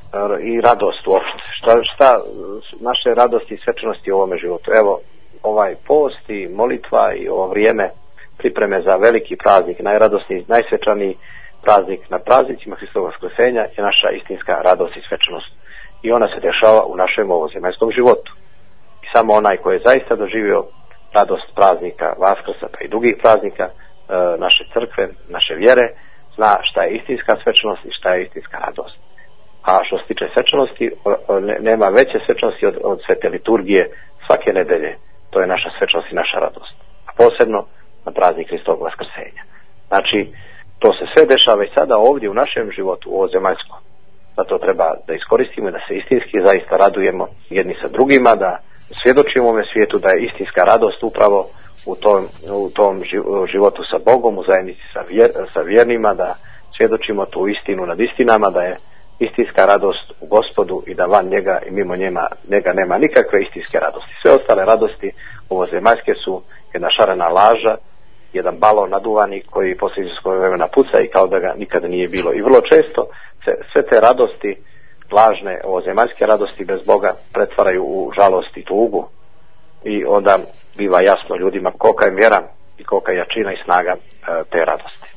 i radost uopšte. Šta, šta naše radosti i svečanosti u ovome životu? Evo, ovaj post i molitva i ovo vrijeme pripreme za veliki praznik, najradosniji, najsvečaniji praznik na praznicima Hristovog vaskrsenja je naša istinska radost i svečanost. I ona se dešava u našem ovozemaljskom životu. I samo onaj koji je zaista doživio radost praznika Vaskrsa pa i drugih praznika e, naše crkve, naše vjere, zna šta je istinska svečanost i šta je istinska radost. A što se tiče svečanosti, o, o, ne, nema veće svečanosti od, od svete liturgije svake nedelje. To je naša svečanost i naša radost. A posebno na praznik Hristovog vaskrsenja. Znači, to se sve dešava i sada ovdje u našem životu, u ovozemaljskom. Zato treba da iskoristimo i da se istinski zaista radujemo jedni sa drugima, da svjedočimo ovome svijetu da je istinska radost upravo u tom, u tom životu sa Bogom, u zajednici sa, vjer, sa vjernima, da svjedočimo tu istinu nad istinama, da je istinska radost u Gospodu i da van njega i mimo njega, njega nema nikakve istinske radosti. Sve ostale radosti ovozemaljske su jedna šarena laža, jedan balon naduvani koji poslije izvjesnog vremena puca i kao da ga nikada nije bilo. I vrlo često se sve te radosti, lažne ovozemaljske radosti bez Boga, pretvaraju u žalost i tugu. I onda biva jasno ljudima kolika je mjera i kolika je jačina i snaga e, te radosti.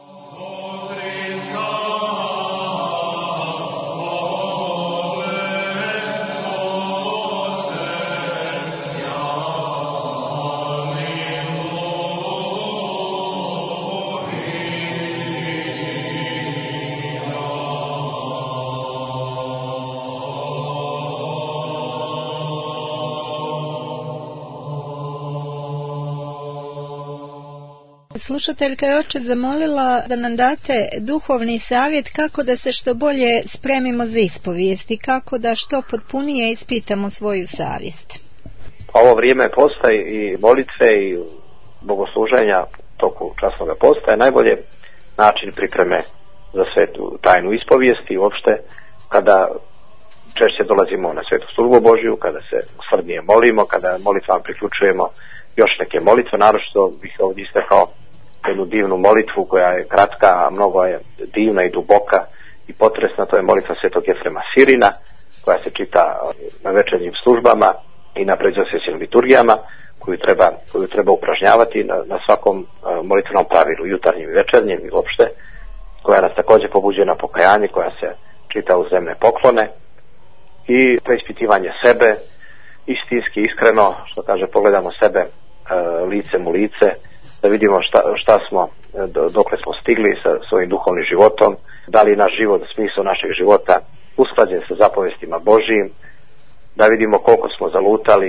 Slušateljka je oče zamolila da nam date duhovni savjet kako da se što bolje spremimo za ispovijest i kako da što potpunije ispitamo svoju savjest. Ovo vrijeme posta i molitve i bogosluženja toku časnog posta je najbolje način pripreme za svetu tajnu ispovijesti i uopšte kada češće dolazimo na svetu službu Božju, kada se usrdnije molimo, kada molitvama priključujemo još neke molitve, naročito bih ovdje istakao jednu divnu molitvu koja je kratka, a mnogo je divna i duboka i potresna, to je molitva svetog Jefrema Sirina, koja se čita na večernjim službama i na predsvečanim liturgijama, koju treba, koju treba upražnjavati na, na svakom uh, molitvenom pravilu, jutarnjim i večernjim i uopšte, koja nas također pobuđuje na pokajanje, koja se čita uz zemne poklone i preispitivanje sebe, istinski, iskreno, što kaže, pogledamo sebe uh, licem u lice, da vidimo šta, šta smo, dokle smo stigli sa svojim duhovnim životom, da li naš život, smisao našeg života usklađen sa zapovestima Božijim, da vidimo koliko smo zalutali,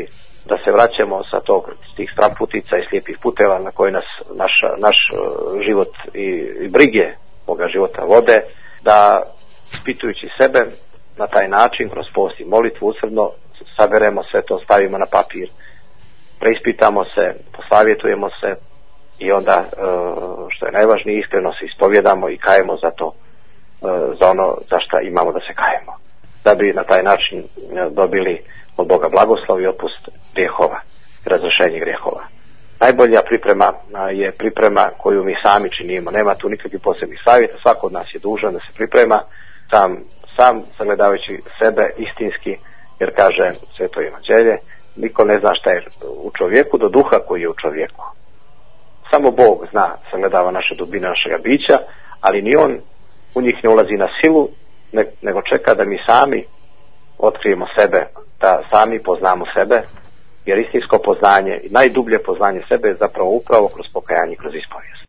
da se vraćamo sa tog, s tih stramputica i slijepih puteva na koje nas naš, naš život i, i brige ovoga života vode, da ispitujući sebe na taj način, kroz post i molitvu usrdno, saberemo sve to, stavimo na papir, preispitamo se, posavjetujemo se i onda, što je najvažnije, iskreno se ispovjedamo i kajemo za to, za ono za što imamo da se kajemo, da bi na taj način dobili od Boga blagoslov i otpust grijehova, razrješenje grijehova. Najbolja priprema je priprema koju mi sami činimo. Nema tu nikakvih posebnih savjeta, svako od nas je dužan da se priprema sam, sam sagledavajući sebe istinski, jer kaže Sveto evanđelje, niko ne zna šta je u čovjeku do duha koji je u čovjeku. Samo Bog zna, sagledava naše dubine našega bića, ali ni on u njih ne ulazi na silu, ne, nego čeka da mi sami otkrijemo sebe, da sami poznamo sebe, jer istinsko poznanje i najdublje poznanje sebe je zapravo upravo kroz pokajanje, kroz ispovijest.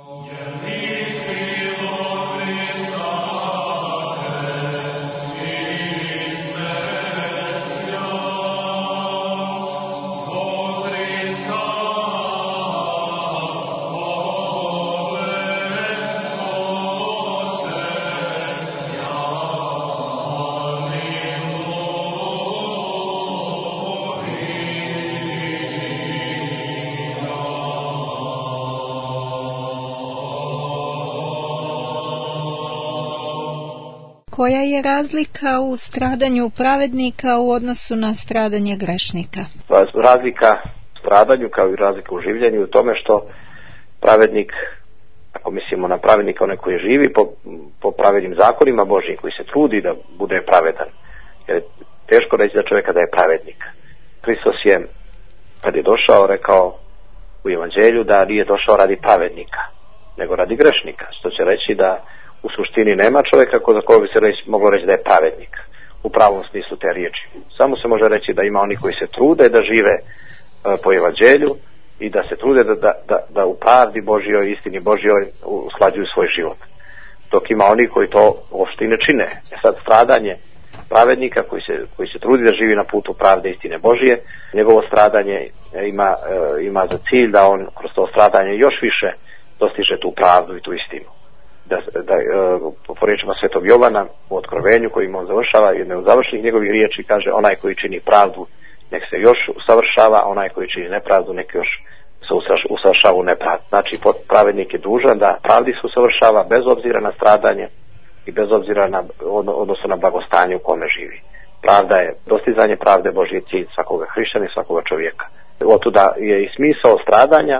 Koja je razlika u stradanju pravednika u odnosu na stradanje grešnika? Razlika u stradanju kao i razlika u življenju u tome što pravednik, ako mislimo na pravednika, onaj koji živi po, po pravednim zakonima Božjim, koji se trudi da bude pravedan. Jer je teško reći za čovjeka da je pravednik. Hristos je, kad je došao, rekao u evanđelju da nije došao radi pravednika, nego radi grešnika, što će reći da u suštini nema čovjeka za koga bi se reći, moglo reći da je pravednik u pravom smislu te riječi. Samo se može reći da ima oni koji se trude da žive e, po evanđelju i da se trude da, da, da, da u pravdi Božjoj, istini Božjoj usklađuju svoj život. Dok ima oni koji to uopšte i ne čine. E sad, stradanje pravednika koji se, koji se trudi da živi na putu pravde istine Božje, njegovo stradanje ima, e, ima za cilj da on kroz to stradanje još više dostiže tu pravdu i tu istinu. Da, da e, po riječima Svetog Jovana u Otkrovenju kojim on završava, jedne od završnih njegovih riječi kaže: onaj koji čini pravdu nek se još usavršava, a onaj koji čini nepravdu nek još se usavršava u nepravdu. Znači pravednik je dužan da pravdi se usavršava bez obzira na stradanje i bez obzira na odnosno na blagostanje u kome živi. Pravda je, dostizanje pravde Božji cilj svakoga hrišćana i svakoga čovjeka. Otuda je i smisao stradanja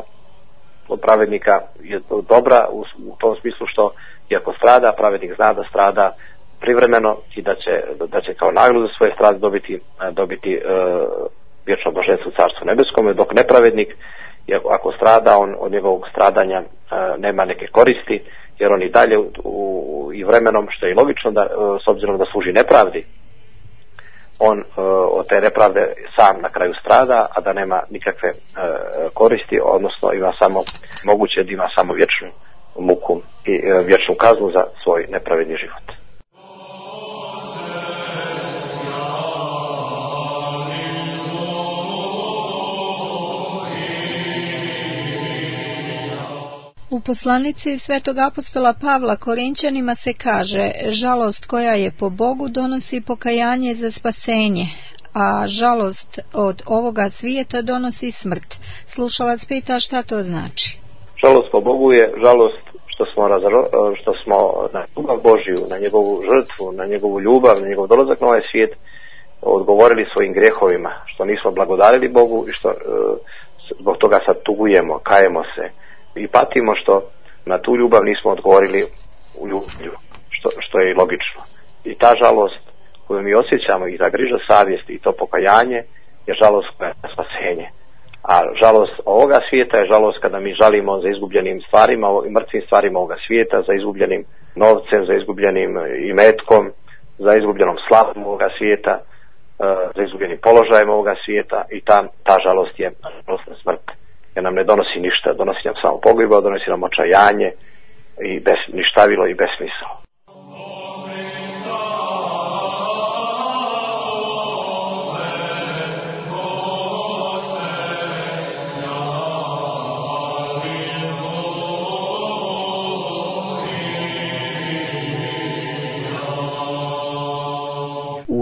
od pravednika je dobra u, u tom smislu što iako strada, pravednik zna da strada privremeno i da će, da će kao nagradu za svoje strade dobiti, dobiti e, vječno blaženstvo u Carstvu nebeskome, dok nepravednik, ako strada, on od njegovog stradanja e, nema neke koristi, jer on i dalje u, u, i vremenom, što je i logično da, e, s obzirom da služi nepravdi, on e, od te nepravde sam na kraju strada, a da nema nikakve e, koristi, odnosno ima samo, moguće da ima samo vječnu muku i e, vječnu kaznu za svoj nepravedni život. U poslanici Svetog apostola Pavla Korinčanima se kaže: žalost koja je po Bogu donosi pokajanje za spasenje, a žalost od ovoga svijeta donosi smrt. Slušalac pita šta to znači. Žalost po Bogu je žalost što smo, razro, što smo na ljubav Božju, na njegovu žrtvu, na njegovu ljubav, na njegov dolazak na ovaj svijet odgovorili svojim grijehovima, što nismo blagodarili Bogu i što zbog toga sad tugujemo, kajemo se i patimo što na tu ljubav nismo odgovorili u ljublju, što, što je i logično. I ta žalost koju mi osjećamo i ta griža savjesti i to pokajanje je žalost koja je spasenje. A žalost ovoga svijeta je žalost kada mi žalimo za izgubljenim stvarima i mrtvim stvarima ovoga svijeta, za izgubljenim novcem, za izgubljenim imetkom, za izgubljenom slavom ovoga svijeta, za izgubljenim položajem ovoga svijeta i ta, ta žalost je žalost na smrt. Jer nam ne donosi ništa, donosi nam samo pogibao, donosi nam očajanje i bez, ništavilo i besmisao.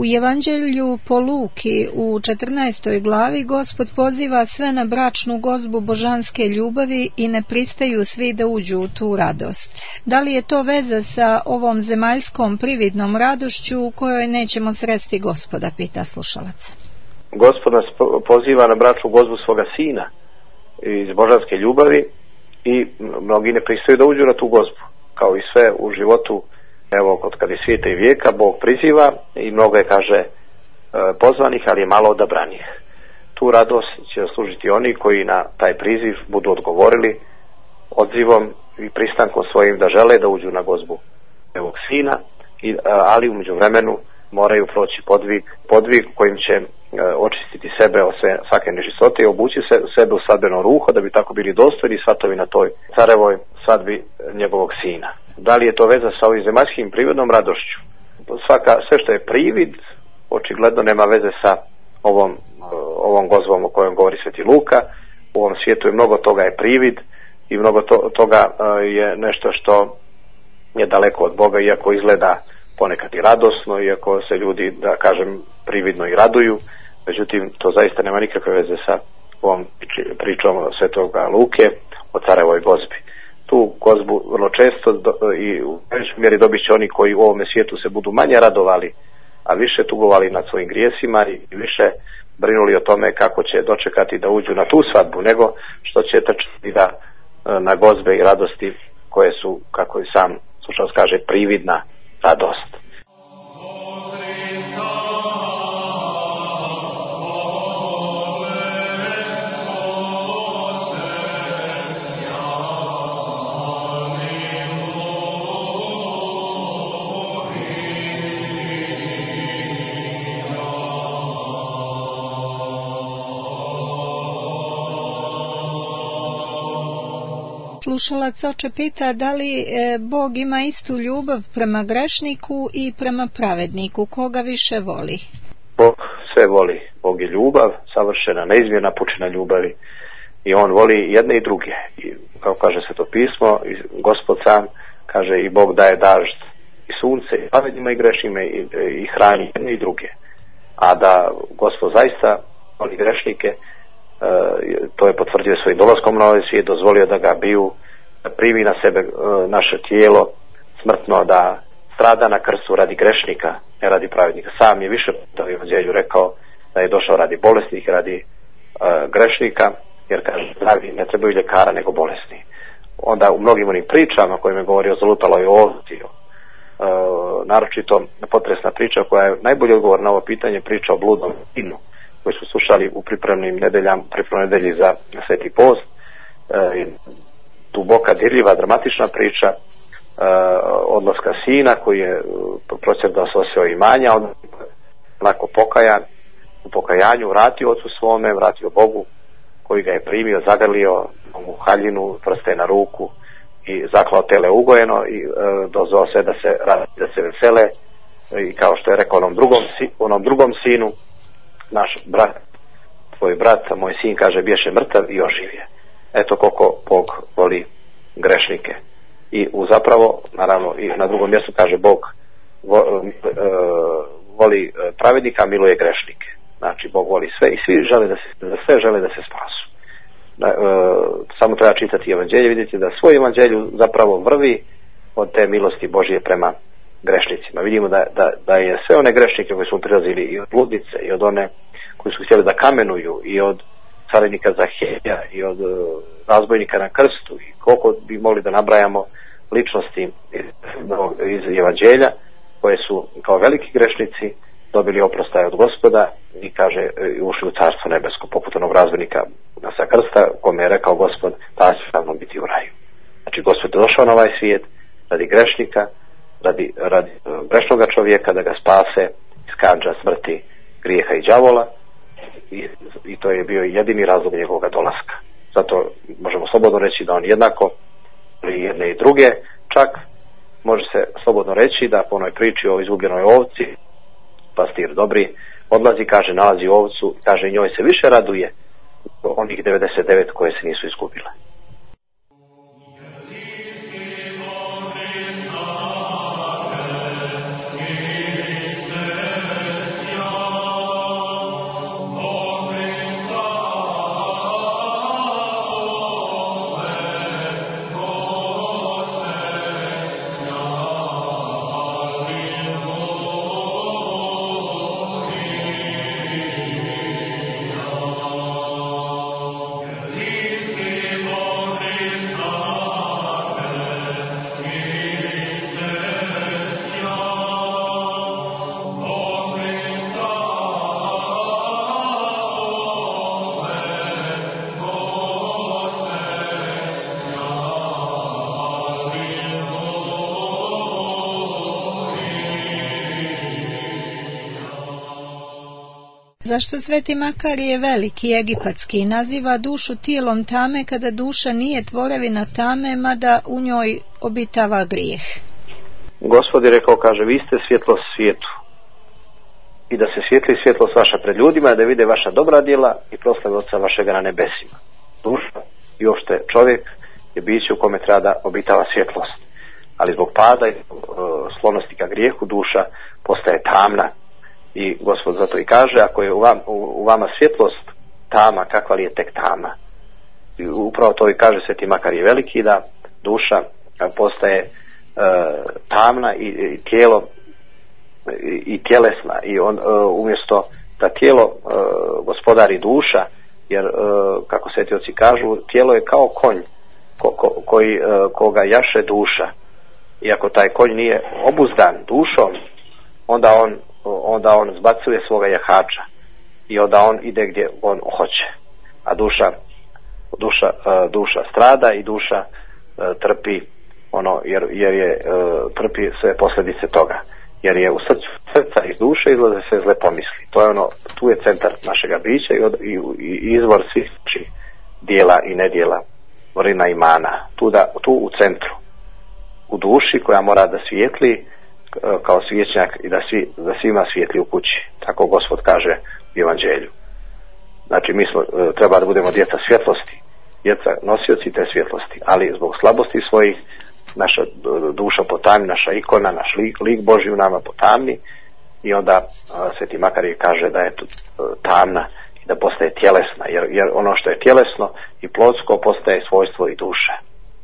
U Evanđelju po Luki u četrnaestoj glavi Gospod poziva sve na bračnu gozbu božanske ljubavi i ne pristaju svi da uđu u tu radost. Da li je to veza sa ovom zemaljskom prividnom radošću u kojoj nećemo sresti Gospoda, pita slušalac. Gospod nas poziva na bračnu gozbu svoga sina iz božanske ljubavi i mnogi ne pristaju da uđu na tu gozbu. Kao i sve u životu, evo, od kad je svijeta i vijeka, Bog priziva i mnogo je, kaže, pozvanih, ali je malo odabranih. Tu radost će služiti oni koji na taj priziv budu odgovorili odzivom i pristankom svojim da žele da uđu na gozbu ovog sina, ali u međuvremenu moraju proći podvig, podvig kojim će očistiti sebe od sve, svake nečistote i obući se, sebe u svadbeno ruho da bi tako bili dostojni svatovi na toj carevoj svadbi njegovog sina. Da li je to veza sa ovim zemaljskim prividnom radošću? Svaka, sve što je privid očigledno nema veze sa ovom, ovom gozbom o kojem govori Sveti Luka. U ovom svijetu je mnogo toga je privid i mnogo to, toga je nešto što je daleko od Boga, iako izgleda ponekad i radosno, iako se ljudi, da kažem, prividno i raduju. Međutim, to zaista nema nikakve veze sa ovom pričom Svetoga Luke o carevoj gozbi. Tu gozbu vrlo često do, i u većoj mjeri dobit će oni koji u ovome svijetu se budu manje radovali, a više tugovali nad svojim grijesima i više brinuli o tome kako će dočekati da uđu na tu svadbu, nego što će trčati da na gozbe i radosti koje su, kako i sam slušalac kaže, prividna radost. Slušalac oče pita da li e, Bog ima istu ljubav prema grešniku i prema pravedniku, koga više voli? Bog sve voli. Bog je ljubav, savršena, neizmjerna pučina ljubavi i on voli jedne i druge. I, kao kaže Sveto pismo, Gospod sam kaže i Bog daje dažd i sunce i pravednima i grešnima i, i hrani jedne i druge. A da Gospod zaista voli grešnike, Uh, to je potvrdio svojim dolaskom na ovaj svijet, dozvolio da ga biju, da primi na sebe uh, naše tijelo smrtno, da strada na krstu radi grešnika, ne radi pravednika. Sam je više puta u Evanđelju rekao da je došao radi bolesnih, radi uh, grešnika, jer kaže zdravi ne trebaju ljekara nego bolesni. Onda u mnogim onim pričama kojima je govorio o zalutaloj ovci, uh, naročito potresna priča koja je najbolji odgovor na ovo pitanje, priča o bludnom sinu koji su slušali u pripremnim nedeljama, pripremnoj nedelji za Sveti post. E, duboka, dirljiva, dramatična priča e, odlaska sina koji je procrdao se oseo imanja, on onako pokajan, u pokajanju vratio ocu svome, vratio Bogu koji ga je primio, zagrlio mu haljinu, prste na ruku i zaklao tele ugojeno i e, dozvao se da se da se vesele i kao što je rekao onom drugom, onom drugom sinu, naš brat, tvoj brat, moj sin, kaže, biješe mrtav i oživje. Eto koliko Bog voli grešnike. I u zapravo, naravno, i na drugom mjestu kaže Bog vo, e, voli pravednika, miluje grešnike. Znači, Bog voli sve i svi žele da se, da sve žele da se spasu. Da, e, samo treba čitati Evanđelje, vidite da svoj Evanđelju zapravo vrvi od te milosti Božije prema grešnicima. Vidimo da, da, da je sve one grešnike koji su prilazili i od bludnice i od one koji su htjeli da kamenuju i od carinika Zaheja i od uh, razbojnika na krstu i koliko bi mogli da nabrajamo ličnosti iz, iz Evanđelja koje su kao veliki grešnici dobili oprostaje od Gospoda i kaže ušli u carstvo nebesko poput onog razbojnika sa krsta kome je rekao Gospod da će ravno biti u raju. Znači Gospod je došao na ovaj svijet radi grešnika, radi, radi grešnoga čovjeka da ga spase iz kandža smrti, grijeha i đavola i, i to je bio jedini razlog njegovog dolaska. Zato možemo slobodno reći da on jednako i jedne i druge, čak može se slobodno reći da po onoj priči o izgubljenoj ovci pastir dobri odlazi, kaže, nalazi ovcu, kaže, njoj se više raduje onih devedeset devet koje se nisu izgubile. Zašto Sveti Makarije Veliki egipatski naziva dušu tijelom tame kada duša nije tvorevina tame, mada u njoj obitava grijeh? Gospod je rekao, kaže, vi ste svjetlo svijetu i da se svijetli svjetlost vaša pred ljudima, da vide vaša dobra djela i proslave Otca vašega na nebesima. Duša i uopšte čovjek je biće u kome treba da obitava svjetlost, ali zbog pada i uh, sklonosti ka grijehu duša postaje tamna. I Gospod zato i kaže, ako je u, vam, u, u vama svjetlost tama, kakva li je tek tama. I upravo to i kaže Sveti Makarije Veliki, da duša postaje e, tamna i, i tijelo i, i tjelesna, i on e, umjesto da tijelo e, gospodari duša, jer e, kako sveti oci kažu, tijelo je kao konj ko, ko, koji, e, koga jaše duša, i ako taj konj nije obuzdan dušom, onda on onda on zbacuje svoga jahača i onda on ide gdje on hoće, a duša duša, duša strada i duša trpi ono, jer, jer je trpi sve posljedice toga, jer je u srcu srca iz duše izlaze sve zle pomisli. To je ono, tu je centar našega bića i, od, i, i izvor svih dijela i nedjela, vrlina imana, tu, da, tu u centru, u duši koja mora da svijetli kao svjećnjak i da, svi, da svima svijetli u kući. Tako Gospod kaže u Evanđelju. Znači mi smo, treba da budemo djeca svjetlosti, djeca nosioci te svjetlosti, ali zbog slabosti svojih naša duša potamni, naša ikona, naš lik, lik Božji u nama potamni, i onda Sveti Makarije kaže da je tamna i da postaje tjelesna, jer, jer ono što je tjelesno i plotsko postaje svojstvo i duše.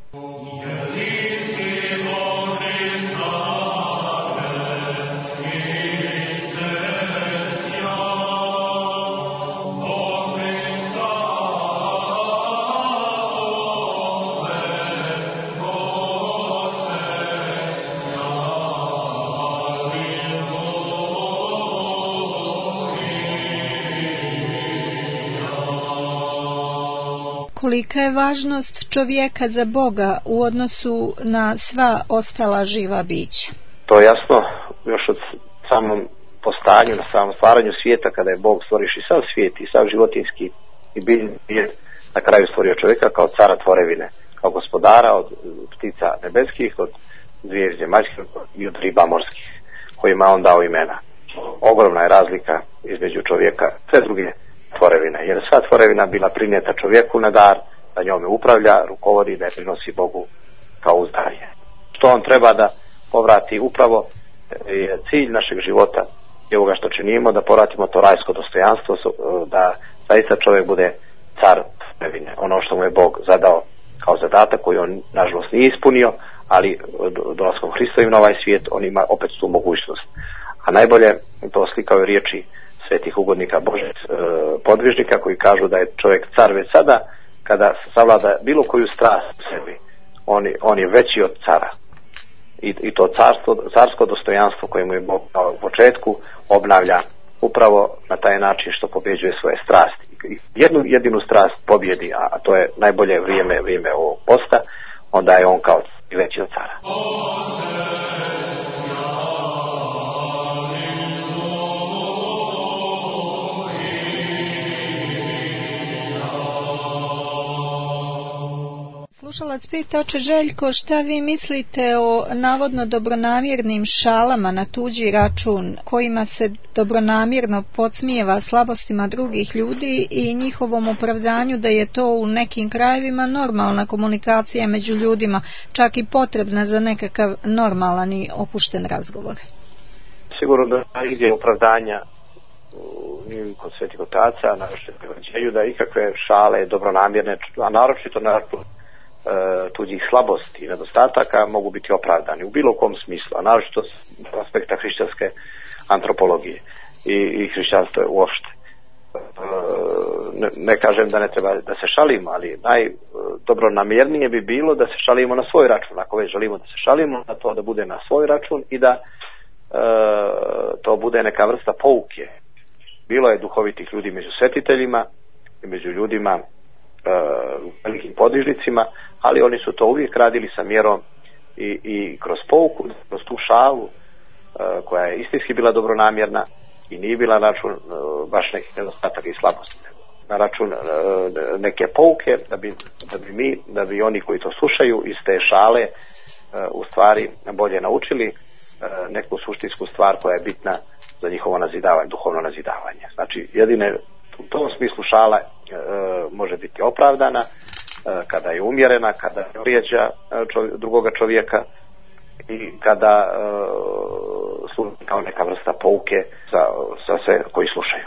Kolika je važnost čovjeka za Boga u odnosu na sva ostala živa bića? To je jasno još od samom postanju, na samom stvaranju svijeta, kada je Bog stvoriš i sav svijet i sav životinski i biljni je na kraju stvorio čovjeka kao cara tvorevine, kao gospodara od ptica nebeskih, od zvijezde zemaljskih i od riba morskih, kojima on dao imena. Ogromna je razlika između čovjeka sve druge tvorevine, jer sva tvorevina bila prinijeta čovjeku na dar, da njome upravlja, rukovodi, da je prinosi Bogu kao uzdarje. Što on treba da povrati, upravo je cilj našeg života i ovoga što činimo, da povratimo to rajsko dostojanstvo, da zaista čovjek bude car tvorevine, ono što mu je Bog zadao kao zadatak, koji on nažalost nije ispunio, ali dolaskom Hristovim na ovaj svijet on ima opet tu mogućnost. A najbolje to slikaju riječi svetih ugodnika Božih podvižnika, koji kažu da je čovjek car već sada, kada savlada bilo koju strast u sebi, on, on je veći od cara. I, i to carstvo, carsko dostojanstvo koje mu je Bog na početku obnavlja upravo na taj način što pobjeđuje svoje strasti. I jednu jedinu strast pobjedi, a to je najbolje vrijeme, vrijeme ovog posta, onda je on kao veći od cara. Slušalac pita, oče Željko, šta vi mislite o navodno dobronamjernim šalama na tuđi račun, kojima se dobronamjerno podsmijeva slabostima drugih ljudi i njihovom opravdanju da je to u nekim krajevima normalna komunikacija među ljudima, čak i potrebna za nekakav normalan i opušten razgovor? Sigurno da ide opravdanja ni kod svetih otaca, naročito Evanđelju, da ikakve šale dobronamjerne, a naročito na tuđih slabosti i nedostataka mogu biti opravdani u bilo kom smislu, a naročito s aspekta hrišćanske antropologije i, i hrišćanstva uopšte. Ne, ne kažem da ne treba da se šalimo, ali najdobronamjernije bi bilo da se šalimo na svoj račun. Ako već želimo da se šalimo, da to da bude na svoj račun i da e, to bude neka vrsta pouke. Bilo je duhovitih ljudi među svetiteljima i među ljudima uh, velikim podvižnicima, ali oni su to uvijek radili sa mjerom i, i kroz pouku, kroz tu šalu uh, koja je istinski bila dobronamjerna, i nije bila na račun baš nekih nedostataka i slabosti, na račun neke pouke da bi, da bi mi, da bi oni koji to slušaju iz te šale u stvari bolje naučili neku suštinsku stvar koja je bitna za njihovo nazidavanje, duhovno nazidavanje. Znači jedine u tom smislu šala e, može biti opravdana e, kada je umjerena, kada ne vrijeđa čovjek, drugoga čovjeka i kada e, služi kao neka vrsta pouke za, za sve koji slušaju.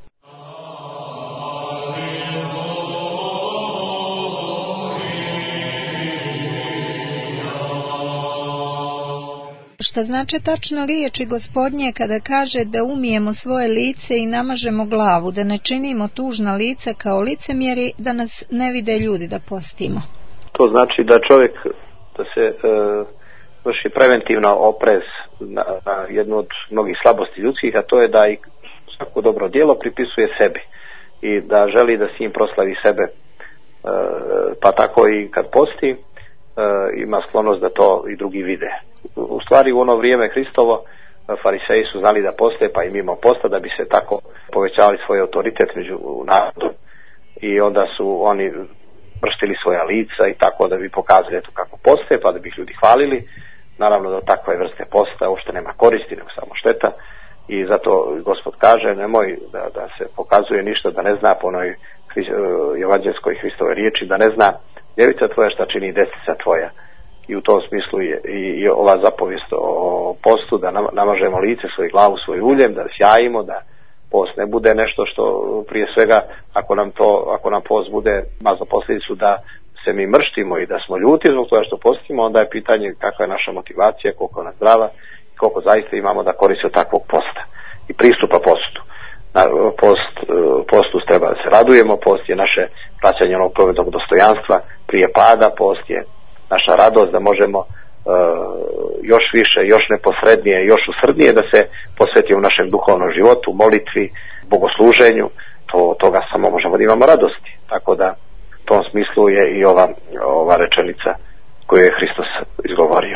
Šta znači tačno riječi Gospodnje kada kaže da umijemo svoje lice i namažemo glavu, da ne činimo tužna lica kao licemjeri, da nas ne vide ljudi da postimo? To znači da čovjek, da se e, vrši preventivno oprez na, na jednu od mnogih slabosti ljudskih, a to je da i svako dobro djelo pripisuje sebi i da želi da s njim proslavi sebe, e, pa tako i kad posti, E, ima sklonost da to i drugi vide. U stvari u ono vrijeme Hristovo fariseji su znali da poste, pa i mimo posta, da bi se tako povećavali svoj autoritet među narodom i onda su oni vrštili svoja lica i tako da bi pokazali eto kako poste, pa da bi ih ljudi hvalili. Naravno da takve vrste posta uopšte nema koristi, nego samo šteta i zato Gospod kaže nemoj da, da se pokazuje ništa da ne zna po onoj evanđelskoj Hristove riječi, da ne zna ljevica tvoja šta čini desnica tvoja. I u tom smislu je i, i ova zapovijest o postu, da namažemo lice, svoju glavu, svoj uljem, da sjajimo, da post ne bude nešto što prije svega, ako nam to, ako nam post bude ima za posljedicu da se mi mrštimo i da smo ljuti zbog toga što postimo, onda je pitanje kakva je naša motivacija, koliko je ona zdrava i koliko zaista imamo da koristi od takvog posta i pristupa postu. Na post, postu treba da se radujemo, post je naše praćanje onog provednog dostojanstva prije pada, post je naša radost da možemo uh, još više, još neposrednije, još usrdnije da se posvetimo u našem duhovnom životu, molitvi, bogosluženju, to, toga samo možemo da imamo radosti. Tako da u tom smislu je i ova, ova rečenica koju je Hristos izgovorio.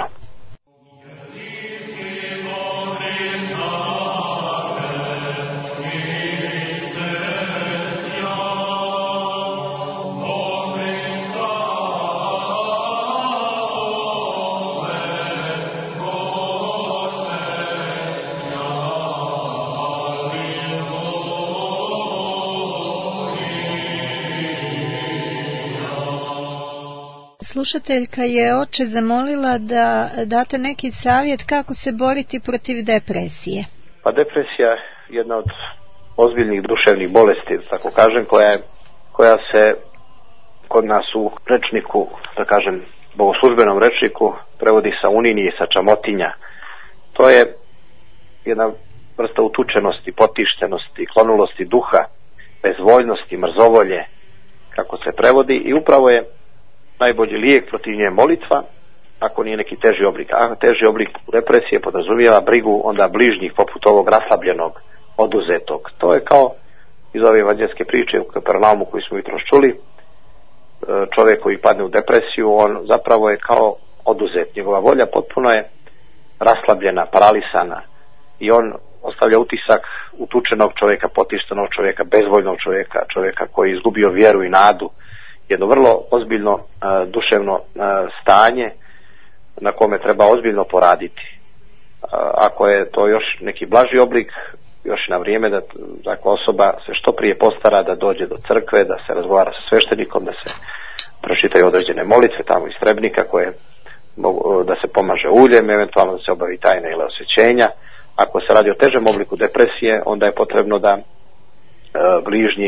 Slušateljka je oče zamolila da date neki savjet kako se boriti protiv depresije. Pa depresija je jedna od ozbiljnih duševnih bolesti, tako kažem, koja, je, koja se kod nas u rečniku, da kažem, bogoslužbenom rečniku prevodi sa unini i sa čamotinja. To je jedna vrsta utučenosti, potištenosti, klonulosti duha, bezvoljnosti, mrzovolje, kako se prevodi, i upravo je najbolji lijek protiv nje molitva, ako nije neki teži oblik. A teži oblik depresije podrazumijeva brigu onda bližnjih poput ovog raslabljenog, oduzetog. To je kao iz ove evanđelske priče u Kapernaumu koju smo jutros čuli. Čovjek koji padne u depresiju, on zapravo je kao oduzet. Njegova volja potpuno je raslabljena, paralisana i on ostavlja utisak utučenog čovjeka, potištenog čovjeka, bezvoljnog čovjeka, čovjeka koji je izgubio vjeru i nadu. Jedno vrlo ozbiljno uh, duševno uh, stanje na kome treba ozbiljno poraditi. Uh, ako je to još neki blaži oblik, još na vrijeme da takva osoba se što prije postara da dođe do crkve, da se razgovara sa sveštenikom, da se pročitaju određene molitve tamo iz Trebnika koje mogu, da se pomaže uljem, eventualno da se obavi tajna ili osvećenja. Ako se radi o težem obliku depresije, onda je potrebno da uh, bližnji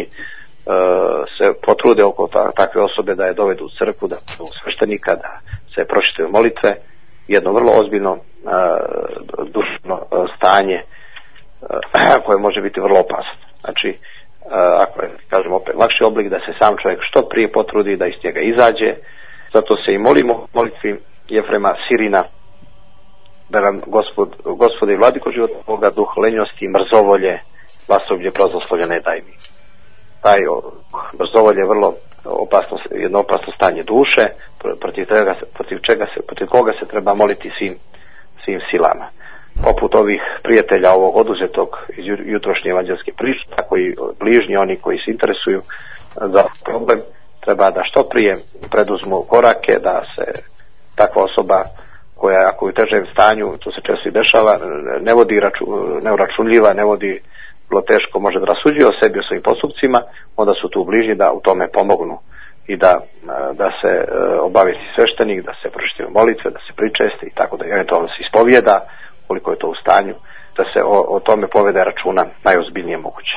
se potrude oko takve osobe da je dovedu u crkvu, da u sveštenika, da se pročitaju molitve. Jedno vrlo ozbiljno uh, dušno uh, stanje uh, koje može biti vrlo opasno. Znači, uh, ako je, kažem opet, lakši oblik da se sam čovjek što prije potrudi da iz njega izađe. Zato se i molimo u molitvi Jefrema Sirina da nam Gospod, Gospode i Vladiko života Boga, duh lenjosti, mrzovolje, vlastoblje, prozoslovlja ne daj mi. Taj mrzovolje je vrlo opasno, jedno opasno stanje duše, protiv, tega, protiv, čega se, protiv koga se treba moliti svim, svim silama. poput ovih prijatelja ovog oduzetog iz jutrošnje evanđelske priče, tako i bližnji, oni koji se interesuju za problem, treba da što prije preduzmu korake, da se takva osoba koja ako je u težem stanju, to se često i dešava, ne vodi raču, neuračunljiva, ne vodi vrlo teško, može da rasuđuje o sebi, o svojim postupcima, onda su tu bližnji da u tome pomognu i da, da se obavijesti sveštenik, da se pročitaju molitve, da se pričesti i tako da eventualno se ispovijeda, koliko je to u stanju, da se o, o tome povede računa najozbiljnije moguće.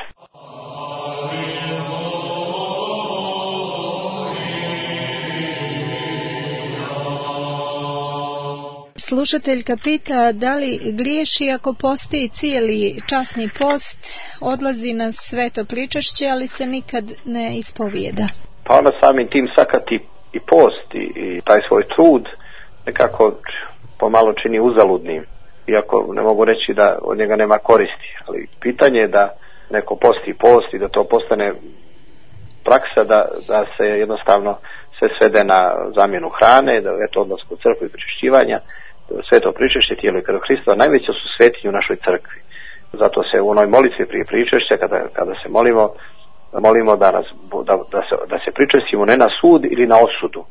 Slušateljka pita da li griješi ako postoji cijeli časni post, odlazi na sveto pričašće, ali se nikad ne ispovijeda. Pa ona samim tim sakati i post i, i taj svoj trud nekako pomalo čini uzaludnim, iako ne mogu reći da od njega nema koristi, ali pitanje je da neko posti post i da to postane praksa, da, da se jednostavno sve svede na zamjenu hrane, da eto odlasku u crkvu i pričešćivanja. Sveto pričešće, tijelo i krv Hristova najveće su svetinje u našoj crkvi. Zato se u onoj molitvi prije pričešća, kada, kada se molimo, molimo da, nas, da, da, se, da se pričestimo ne na sud ili na osudu.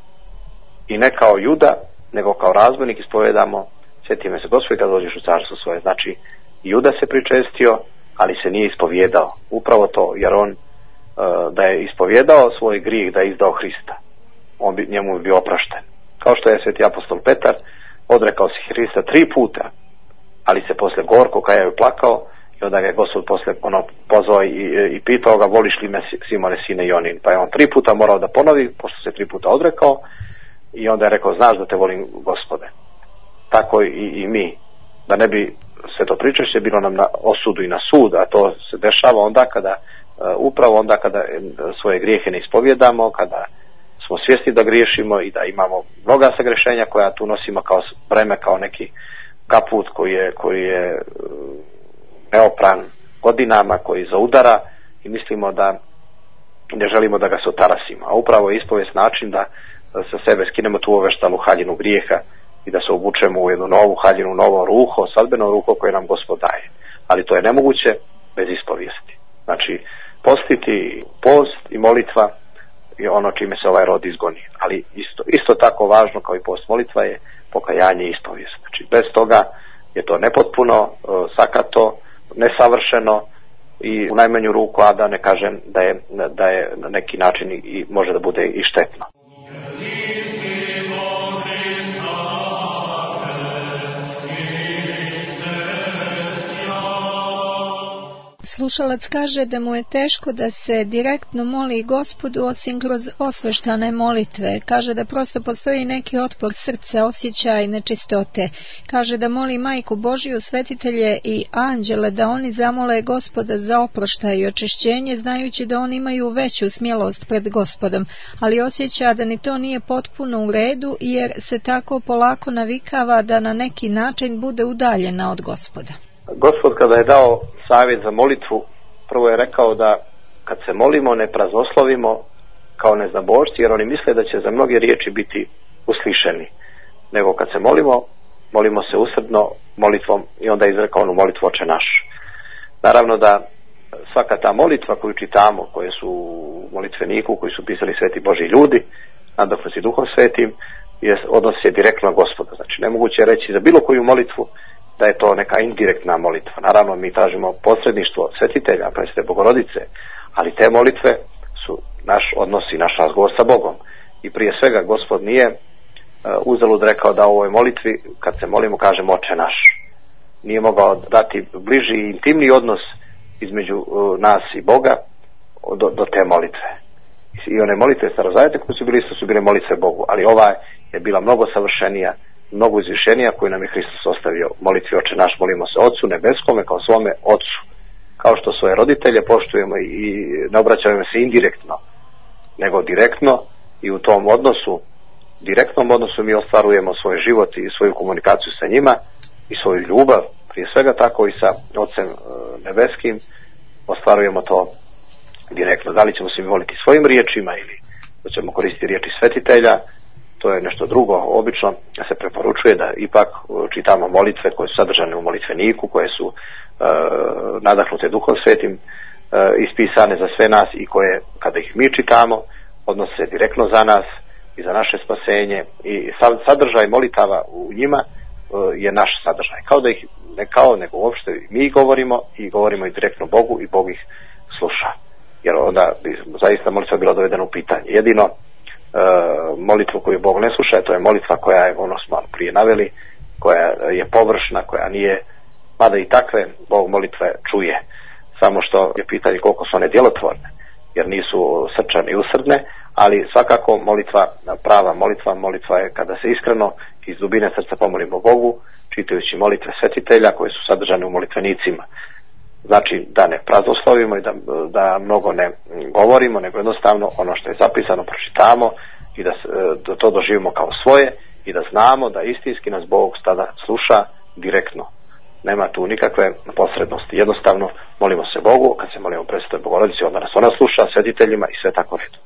I ne kao Juda, nego kao razbojnik ispovedamo: sjeti me se Gospod kad dođeš u carstvo svoje. Znači, Juda se pričestio, ali se nije ispovjedao. Upravo to, jer on da je ispovjedao svoj grijeh, da je izdao Hrista, on bi, njemu bi bio oprašten. Kao što je sveti apostol Petar odrekao se Hrista tri puta, ali se posle gorko kajao i plakao, i onda ga je Gospod posle ono pozvao i, i pitao ga: voliš li me, Simone sine Jonin? Pa je on tri puta morao da ponovi, pošto se tri puta odrekao, i onda je rekao: znaš da te volim, Gospode. Tako i, i mi, da ne bi sve to pričešće bilo nam na osudu i na sud, a to se dešava onda kada upravo onda kada svoje grijehe ne ispovjedamo, kada smo svjesni da griješimo i da imamo mnoga sagrešenja koja tu nosimo kao breme, kao neki kaput koji je, koji je neopran godinama, koji zaudara, i mislimo da ne želimo da ga se otarasimo. A upravo je ispovijest način da sa sebe skinemo tu oveštalu haljinu grijeha i da se obučemo u jednu novu haljinu, novo ruho, sadbeno ruho koje nam Gospod daje. Ali to je nemoguće bez ispovijesti. Znači, postiti post i molitva je ono čime se ovaj rod izgoni. Ali isto, isto tako važno kao i post molitva je pokajanje i ispovijest. Znači, bez toga je to nepotpuno, sakato, nesavršeno i u najmanju ruku, a da ne kažem da je, da je na neki način i može da bude i štetno. Slušalac kaže da mu je teško da se direktno moli Gospodu osim kroz osveštane molitve. Kaže da prosto postoji neki otpor srca, osjećaj nečistote. Kaže da moli Majku Božiju, svetitelje i anđele da oni zamole Gospoda za oproštaj i očišćenje, znajući da oni imaju veću smjelost pred Gospodom, ali osjeća da ni to nije potpuno u redu, jer se tako polako navikava da na neki način bude udaljena od Gospoda. Gospod kada je dao savjet za molitvu, prvo je rekao da kad se molimo ne praznoslovimo kao neznabošci, jer oni misle da će za mnoge riječi biti uslišeni, nego kad se molimo, molimo se usrdno molitvom, i onda je izrekao onu molitvu Oče naš. Naravno da svaka ta molitva koju čitamo, koje su u molitveniku, koji su pisali sveti Božji ljudi, nadahnuti Duhom Svetim, je, odnosi se direktno na Gospoda. Znači, nemoguće je reći za bilo koju molitvu da je to neka indirektna molitva. Naravno, mi tražimo posredništvo svetitelja, presvete Bogorodice, ali te molitve su naš odnos i naš razgovor sa Bogom. I prije svega, Gospod nije uh, uzalud rekao da u ovoj molitvi, kad se molimo, kažemo Oče naš. Nije mogao dati bliži i intimni odnos između uh, nas i Boga do, do te molitve. I one molitve starozavetne koje su bile, isto su bile molitve Bogu, ali ova je bila mnogo savršenija, mnogo izvišenija, koju nam je Hristos ostavio. Molitvi Oče naš molimo se Otcu nebeskome kao svome Otcu. Kao što svoje roditelje poštujemo i ne obraćamo se indirektno, nego direktno, i u tom odnosu, direktnom odnosu mi ostvarujemo svoj život i svoju komunikaciju sa njima i svoju ljubav, prije svega tako i sa Otcem nebeskim ostvarujemo to direktno. Da li ćemo se moliti svojim riječima ili da ćemo koristiti riječi svetitelja, to je nešto drugo. Obično se preporučuje da ipak čitamo molitve koje su sadržane u molitveniku, koje su e, nadahnute Duhom Svetim, e, ispisane za sve nas i koje, kada ih mi čitamo, odnose direktno za nas i za naše spasenje, i sadržaj molitava u njima e, je naš sadržaj. Kao da ih, ne kao, nego uopšte mi govorimo i govorimo i direktno Bogu i Bog ih sluša. Jer onda bi zaista molitva bila dovedena u pitanje. Jedino E, molitvu koju Bog ne sluša, to je molitva koja je, ono smo prije naveli, koja je površna, koja nije, mada i takve Bog molitve čuje, samo što je pitanje koliko su one djelotvorne, jer nisu srčane i usrdne, ali svakako molitva, prava molitva, molitva je kada se iskreno iz dubine srca pomolimo Bogu, čitajući molitve svetitelja koje su sadržane u molitvenicima. Znači da ne praznoslovimo i da, da mnogo ne govorimo, nego jednostavno ono što je zapisano pročitamo i da, da to doživimo kao svoje i da znamo da istinski nas Bog tada sluša direktno. Nema tu nikakve posrednosti. Jednostavno molimo se Bogu, kad se molimo Presvetoj Bogorodici, onda nas ona sluša, svetiteljima i sve tako redu.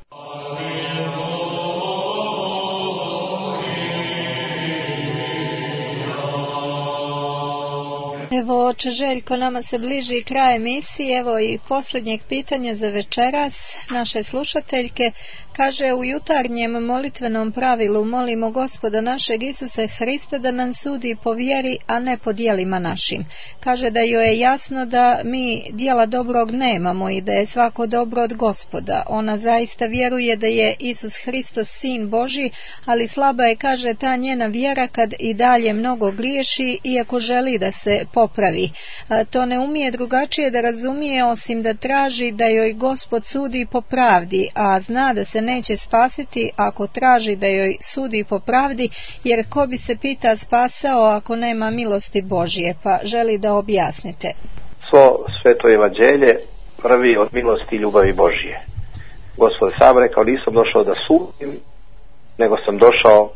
Evo, oče Željko, nama se bliži kraj emisije, evo i posljednjeg pitanja za večeras naše slušateljke. Kaže, u jutarnjem molitvenom pravilu molimo Gospoda našeg Isuse Hrista da nam sudi po vjeri, a ne po djelima našim. Kaže da joj je jasno da mi djela dobrog nemamo i da je svako dobro od Gospoda. Ona zaista vjeruje da je Isus Hristos sin Božji, ali slaba je, kaže, ta njena vjera kad i dalje mnogo griješi, iako želi da se popravi. A to ne umije drugačije da razumije osim da traži da joj Gospod sudi po pravdi, a zna da se neće spasiti ako traži da joj sudi po pravdi, jer ko bi se pita spasao ako nema milosti Božje, pa želi da objasnite. Svo sveto evanđelje prvi od milosti i ljubavi Božje. Gospod sam rekao, nisam došao da sudim, nego sam došao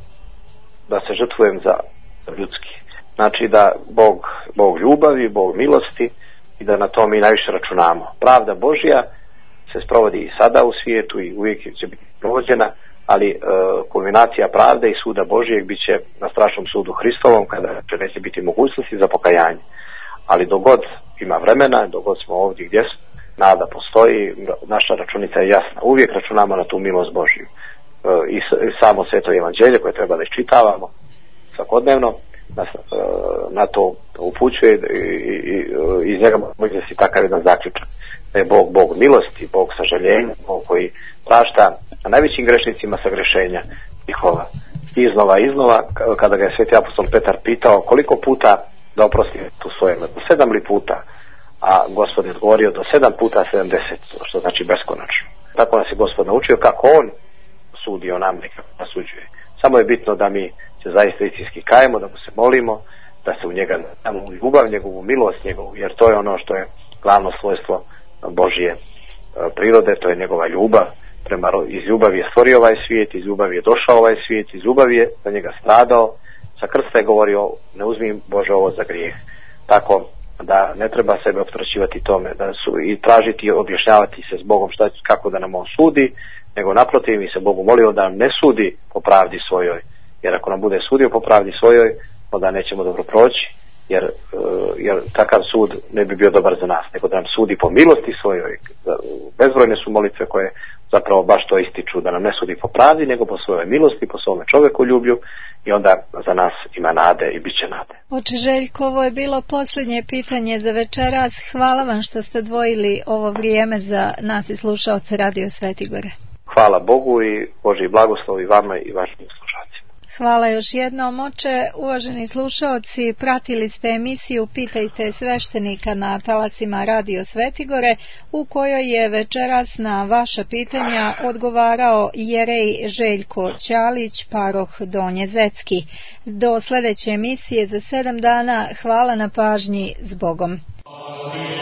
da se žrtvujem za ljudski. Znači da Bog, Bog ljubavi, Bog milosti i da na to mi najviše računamo. Pravda Božja se sprovodi i sada u svijetu i uvijek će biti provođena, ali e, kulminacija pravde i suda Božijeg bit će na strašnom sudu Hristovom, kada će neće biti mogućnosti za pokajanje. Ali dogod ima vremena, dogod smo ovdje gdje smo, nada postoji, naša računica je jasna. Uvijek računamo na tu milost Božju. E, i, I samo sveto evanđelje koje treba da iščitavamo svakodnevno nas e, na to upućuje i, i, i iz njega može si takav jedan zaključak. Da je Bog, Bog milosti, Bog sažaljenja, Bog koji prašta na najvećim grešnicima sagrešenja njihova. Iznova, iznova, kada ga je sveti apostol Petar pitao koliko puta da oprosti tu svojima, do sedam li puta, a Gospod je odgovorio do sedam puta sedamdeset, što znači beskonačno. Tako nas je Gospod naučio kako on sudi o nam, nekako nasuđuje. Samo je bitno da mi se zaista istinski kajemo, da mu se molimo, da se u njega damo ljubav, njegovu milost, njegovu, jer to je ono što je glavno svojstvo Božje prirode, to je njegova ljubav. Prema, iz ljubavi je stvorio ovaj svijet, iz ljubavi je došao ovaj svijet, iz ljubavi je za njega stradao, sa krsta je govorio ne uzmi Bože ovo za grijeh. Tako da ne treba sebe opterećivati tome, da su i tražiti i objašnjavati se s Bogom šta, kako da nam on sudi, nego naprotiv mi se Bogu molio da nam ne sudi po pravdi svojoj, jer ako nam bude sudio po pravdi svojoj, onda nećemo dobro proći, jer, jer takav sud ne bi bio dobar za nas, nego da nam sudi po milosti svojoj. Bezbrojne su molitve koje zapravo baš to ističu, da nam ne sudi po pravdi, nego po svojoj milosti, po svome čovjekoljublju, i onda za nas ima nade i bit će nade. Oče Željko, ovo je bilo posljednje pitanje za večeras. Hvala vam što ste odvojili ovo vrijeme za nas i slušaoce Radio Svetigore. Hvala Bogu i Božji blagoslov i vama i vašim slušalcima. Hvala još jednom, oče. Uvaženi slušaoci, pratili ste emisiju Pitajte sveštenika na talasima Radio Svetigore, u kojoj je večeras na vaša pitanja odgovarao jerej Željko Ćalić, paroh Donje Zetski. Do sljedeće emisije za sedam dana. Hvala na pažnji. S Bogom. Amen.